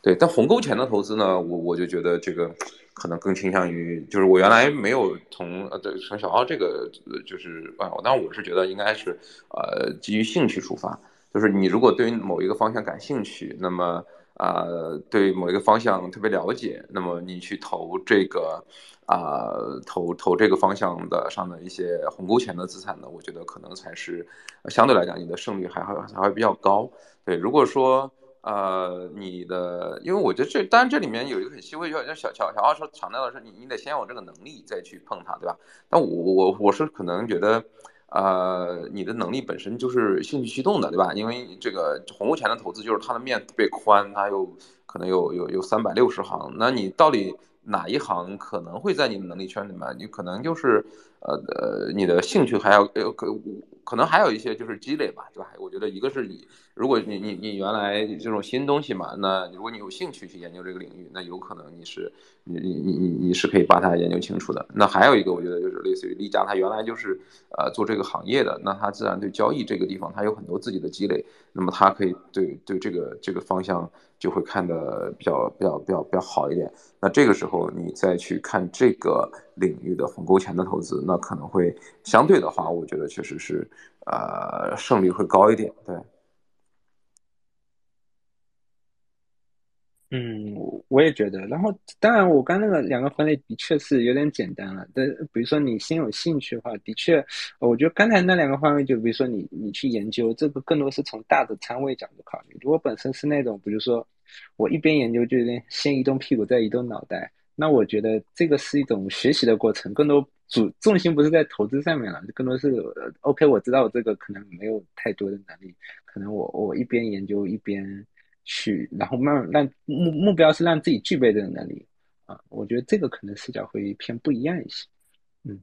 对，但红沟钱的投资呢，我我就觉得这个可能更倾向于，就是我原来没有从呃对从小奥这个就是啊，当然我是觉得应该是呃基于兴趣出发，就是你如果对于某一个方向感兴趣，那么啊、呃、对某一个方向特别了解，那么你去投这个啊、呃、投投这个方向的上的一些红沟钱的资产呢，我觉得可能才是相对来讲你的胜率还还还会比较高。对，如果说呃，你的，因为我觉得这，当然这里面有一个很细微，就像小小小奥说强调的是你，你得先有这个能力再去碰它，对吧？但我我我是可能觉得，呃，你的能力本身就是兴趣驱动的，对吧？因为这个红屋钱的投资就是它的面特别宽，它有可能有有有三百六十行，那你到底哪一行可能会在你的能力圈里面？你可能就是呃呃，你的兴趣还要呃可可能还有一些就是积累吧，对吧？我觉得一个是你。如果你你你原来这种新东西嘛，那如果你有兴趣去研究这个领域，那有可能你是你你你你你是可以把它研究清楚的。那还有一个，我觉得就是类似于丽佳，他原来就是呃做这个行业的，那他自然对交易这个地方他有很多自己的积累，那么他可以对对这个这个方向就会看得比较比较比较比较好一点。那这个时候你再去看这个领域的红沟钱的投资，那可能会相对的话，我觉得确实是呃胜率会高一点，对。 嗯，我我也觉得。然后，当然，我刚那个两个分类的确是有点简单了。但比如说你先有兴趣的话，的确，呃我觉得刚才那两个方面，就比如说你你去研究这个，更多是从大的仓位角度考虑。如果本身是那种，比如说我一边研究就有点先移动屁股再移动脑袋，那我觉得这个是一种学习的过程，更多主重心不是在投资上面了，更多是呃 OK，我知道我这个可能没有太多的能力，可能我我一边研究一边。去，然后慢慢让目目标是让自己具备这个能力啊，我觉得这个可能视角会偏不一样一些。嗯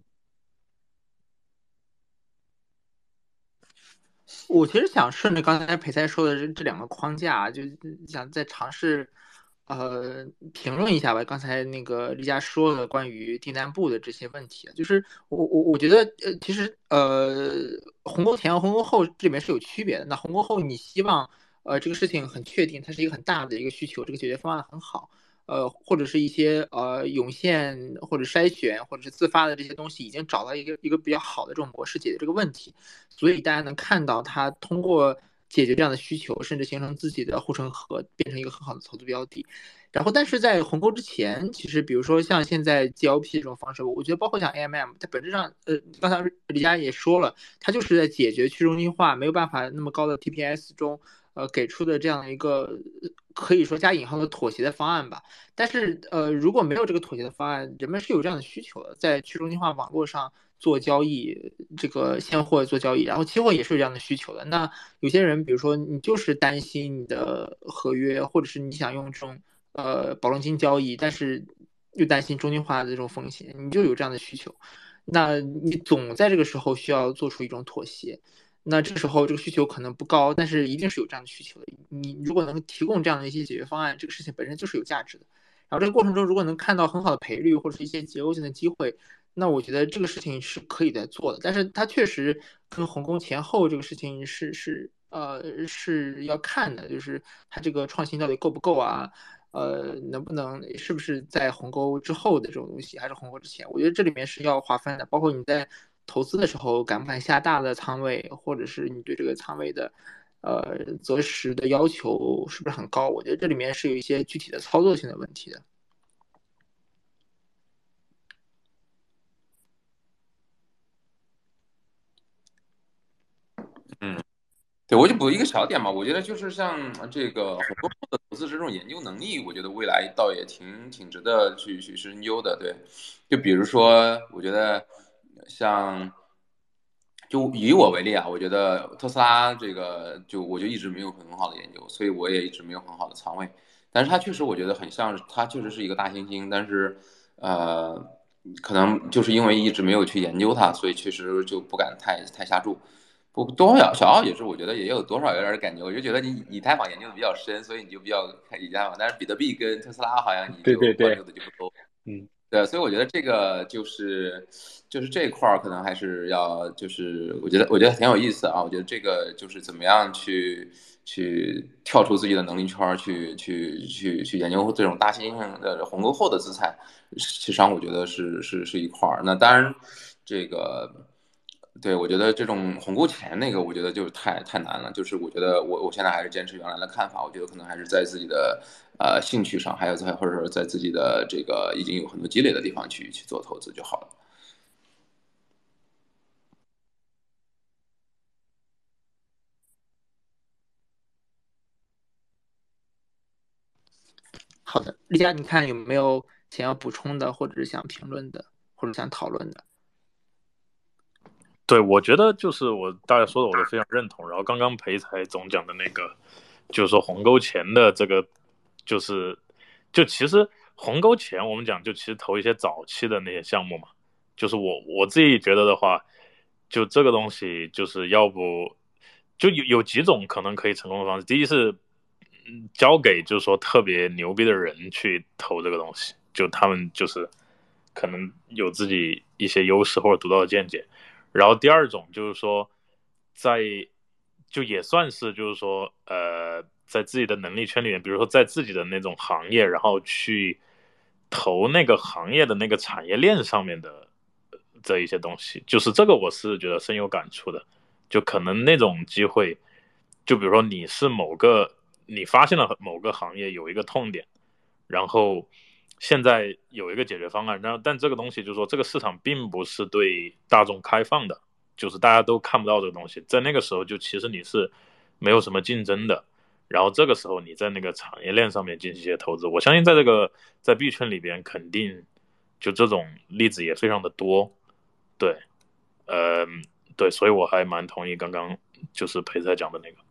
我其实想顺着刚才裴赛说的这这两个框架，就想再尝试，呃，评论一下吧。刚才那个李佳说的关于订单部的这些问题，就是我我我觉得，呃，其实呃，鸿沟前和鸿沟后这里面是有区别的。那鸿沟后，你希望呃这个事情很确定，它是一个很大的一个需求，这个解决方案很好。呃，或者是一些呃涌现或者筛选或者是自发的这些东西，已经找到一个一个比较好的这种模式解决这个问题。所以大家能看到它通过解决这样的需求，甚至形成自己的护城河，变成一个很好的投资标的。然后，但是在鸿沟之前，其实比如说像现在 G L P 这种方式，我觉得包括像 A M M，它本质上，呃，刚才李佳也说了，它就是在解决去中心化没有办法那么高的 T P S 中，呃，给出的这样一个可以说加引号的妥协的方案吧。但是，呃，如果没有这个妥协的方案，人们是有这样的需求的，在去中心化网络上做交易，这个现货做交易，然后期货也是有这样的需求的。那有些人，比如说你就是担心你的合约，或者是你想用这种呃保证金交易，但是又担心中心化的这种风险，你就有这样的需求。那你总在这个时候需要做出一种妥协。那这个时候这个需求可能不高，但是一定是有这样的需求的。你如果能提供这样的一些解决方案，这个事情本身就是有价值的。然后这个过程中，如果能看到很好的赔率或者是一些结构性的机会，那我觉得这个事情是可以在做的。但是它确实跟红宫前后这个事情是是呃是要看的，就是它这个创新到底够不够啊？呃，能不能是不是在鸿沟之后的这种东西，还是鸿沟之前？我觉得这里面是要划分的，包括你在投资的时候敢不敢下大的仓位，或者是你对这个仓位的呃择时的要求是不是很高？我觉得这里面是有一些具体的操作性的问题的。 嗯，对，我就补一个小点嘛，我觉得就是像这个很多的投资这种研究能力，我觉得未来倒也挺挺值得去去深究的。对，就比如说，我觉得像就以我为例啊，我觉得特斯拉这个就我就一直没有很好的研究，所以我也一直没有很好的仓位。但是它确实我觉得很像，它确实是一个大猩猩，但是呃，可能就是因为一直没有去研究它，所以确实就不敢太太下注。不，多少小奥也是，我觉得也有多少有点感觉，我就觉得你以太坊研究的比较深，所以你就比较看以太坊，但是比特币跟特斯拉好像你对对对， 就关注的就不多。 嗯对，所以我觉得这个就是就是这一块儿可能还是要就是我觉得我觉得挺有意思啊，我觉得这个就是怎么样去去跳出自己的能力圈，去去去去研究这种大猩猩的鸿沟后的姿态，实际上我觉得是是是一块儿。那当然，这个对我觉得这种鸿沟前那个，我觉得就是太太难了。就是我觉得我我现在还是坚持原来的看法，我觉得可能还是在自己的呃兴趣上，还有在或者说在自己的这个已经有很多积累的地方去去做投资就好了。 好的，丽佳，你看有没有想要补充的，或者是想评论的，或者想讨论的？ 对，我觉得就是我大家说的我都非常认同。然后刚刚裴才总讲的那个，就是说鸿沟前的这个，就是就其实鸿沟前我们讲就其实投一些早期的那些项目嘛，就是我我自己觉得的话，就这个东西就是要不就有有几种可能可以成功的方式。第一是嗯交给就是说特别牛逼的人去投这个东西，就他们就是可能有自己一些优势或者独到的见解。然后第二种就是说，在就也算是就是说呃，在自己的能力圈里面，比如说在自己的那种行业，然后去投那个行业的那个产业链上面的这一些东西，就是这个我是觉得深有感触的。就可能那种机会，就比如说你是某个你发现了某个行业有一个痛点，然后现在有一个解决方案，然后但这个东西就是说这个市场并不是对大众开放的，就是大家都看不到这个东西，在那个时候就其实你是没有什么竞争的。然后这个时候你在那个产业链上面进行一些投资，我相信在这个在币圈里边肯定就这种例子也非常的多。对，呃，对，所以我还蛮同意刚刚就是裴才讲的那个。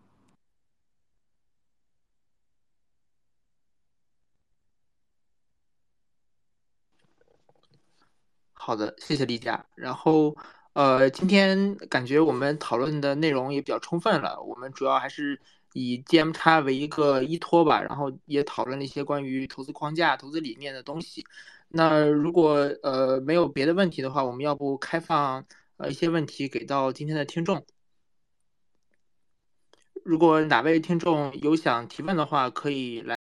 好的，谢谢丽佳。然后，呃，今天感觉我们讨论的内容也比较充分了。我们主要还是以 G M X 为一个依托吧，然后也讨论了一些关于投资框架、投资理念的东西。那如果呃没有别的问题的话，我们要不开放呃一些问题给到今天的听众？如果哪位听众有想提问的话，可以来。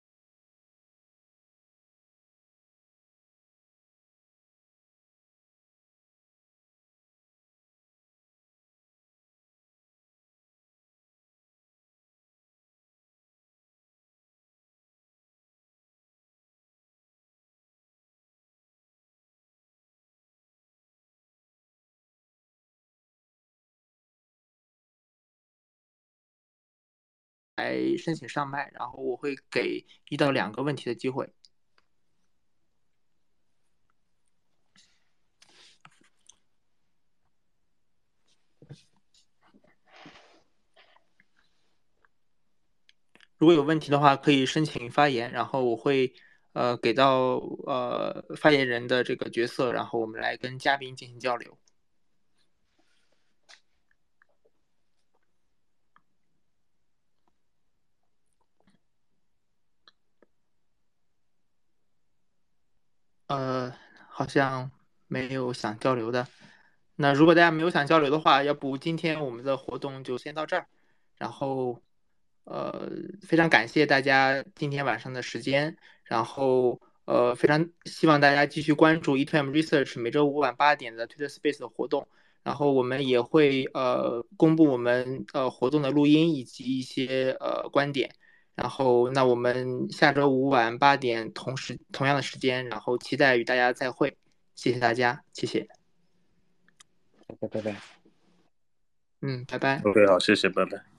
来申请上麦，然后我会给一到两个问题的机会。如果有问题的话，可以申请发言，然后我会呃给到呃发言人的这个角色，然后我们来跟嘉宾进行交流。呃，好像没有想交流的。那如果大家没有想交流的话，要不今天我们的活动就先到这儿。然后，呃，非常感谢大家今天晚上的时间。然后，呃，非常希望大家继续关注 E two M Research 每周五晚八点的 Twitter Space 的活动。然后我们也会呃公布我们呃活动的录音以及一些呃观点。然后，那我们下周五晚八点同时同样的时间，然后期待与大家再会。谢谢大家，谢谢。 拜拜拜拜。 嗯，拜拜。 OK，好，谢谢，拜拜。